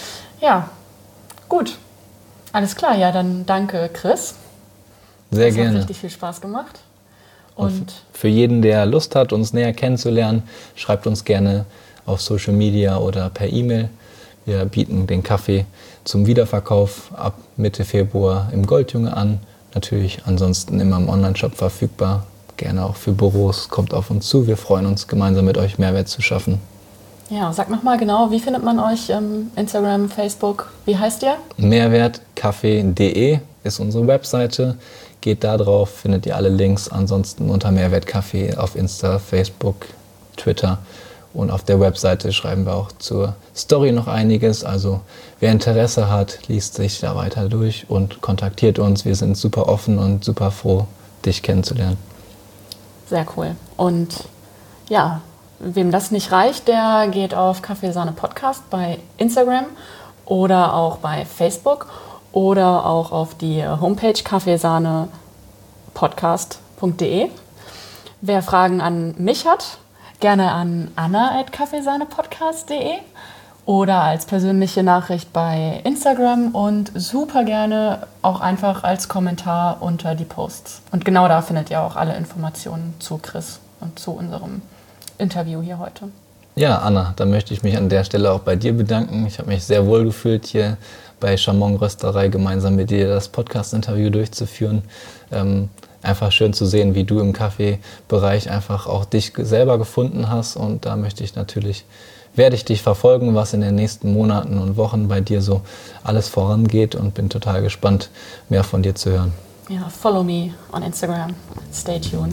Ja, gut. Alles klar, ja, dann danke, Chris. Sehr das gerne. Hat richtig viel Spaß gemacht. Und, Und für jeden, der Lust hat, uns näher kennenzulernen, schreibt uns gerne auf Social Media oder per E-Mail. Wir bieten den Kaffee zum Wiederverkauf ab Mitte Februar im Goldjunge an. Natürlich ansonsten immer im Onlineshop verfügbar. Gerne auch für Büros. Kommt auf uns zu. Wir freuen uns, gemeinsam mit euch Mehrwert zu schaffen. Ja, sag nochmal genau, wie findet man euch? Ähm, Instagram, Facebook, wie heißt ihr? mehrwertkaffee punkt de ist unsere Webseite. Geht da drauf, findet ihr alle Links. Ansonsten unter Mehrwertkaffee auf Insta, Facebook, Twitter. Und auf der Webseite schreiben wir auch zur Story noch einiges. Also wer Interesse hat, liest sich da weiter durch und kontaktiert uns. Wir sind super offen und super froh, dich kennenzulernen. Sehr cool. Und ja, wem das nicht reicht, der geht auf Kaffeesahne Podcast bei Instagram oder auch bei Facebook oder auch auf die Homepage kaffeesahne podcast punkt de. Wer Fragen an mich hat, gerne an anna at kaffeesahnepodcast punkt de oder als persönliche Nachricht bei Instagram und super gerne auch einfach als Kommentar unter die Posts. Und genau da findet ihr auch alle Informationen zu Chris und zu unserem Interview hier heute. Ja, Anna, da möchte ich mich an der Stelle auch bei dir bedanken. Ich habe mich sehr wohl gefühlt, hier bei Chamon Rösterei gemeinsam mit dir das Podcast-Interview durchzuführen. Ähm, einfach schön zu sehen, wie du im Kaffeebereich einfach auch dich selber gefunden hast. Und da möchte ich natürlich, werde ich dich verfolgen, was in den nächsten Monaten und Wochen bei dir so alles vorangeht und bin total gespannt, mehr von dir zu hören. Ja, follow me on Instagram. Stay tuned.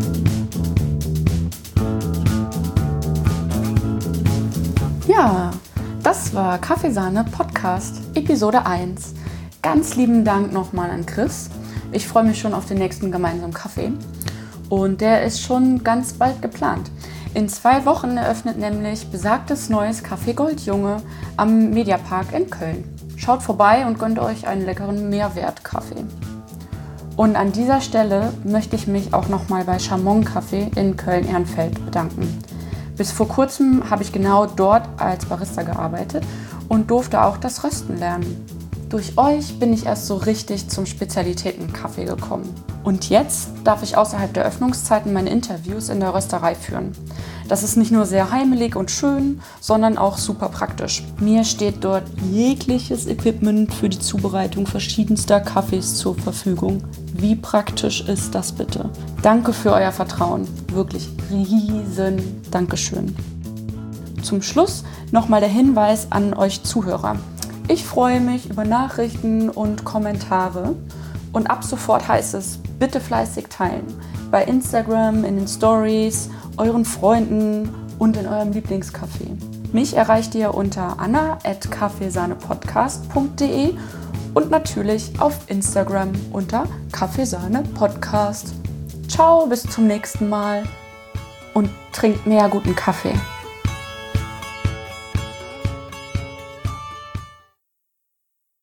Ja, das war Kaffeesahne Podcast, Episode eins. Ganz lieben Dank nochmal an Chris. Ich freue mich schon auf den nächsten gemeinsamen Kaffee. Und der ist schon ganz bald geplant. In zwei Wochen eröffnet nämlich besagtes neues Café Goldjunge am Mediapark in Köln. Schaut vorbei und gönnt euch einen leckeren Mehrwertkaffee. Und an dieser Stelle möchte ich mich auch nochmal bei Chamon Café in Köln-Ehrenfeld bedanken. Bis vor kurzem habe ich genau dort als Barista gearbeitet und durfte auch das Rösten lernen. Durch euch bin ich erst so richtig zum Spezialitätenkaffee gekommen. Und jetzt darf ich außerhalb der Öffnungszeiten meine Interviews in der Rösterei führen. Das ist nicht nur sehr heimelig und schön, sondern auch super praktisch. Mir steht dort jegliches Equipment für die Zubereitung verschiedenster Kaffees zur Verfügung. Wie praktisch ist das bitte? Danke für euer Vertrauen. Wirklich riesen Dankeschön. Zum Schluss nochmal der Hinweis an euch Zuhörer. Ich freue mich über Nachrichten und Kommentare und ab sofort heißt es, bitte fleißig teilen. Bei Instagram, in den Stories, euren Freunden und in eurem Lieblingscafé. Mich erreicht ihr unter anna at kaffeesahnepodcast punkt de und natürlich auf Instagram unter kaffeesahnepodcast. Ciao, bis zum nächsten Mal und trinkt mehr guten Kaffee.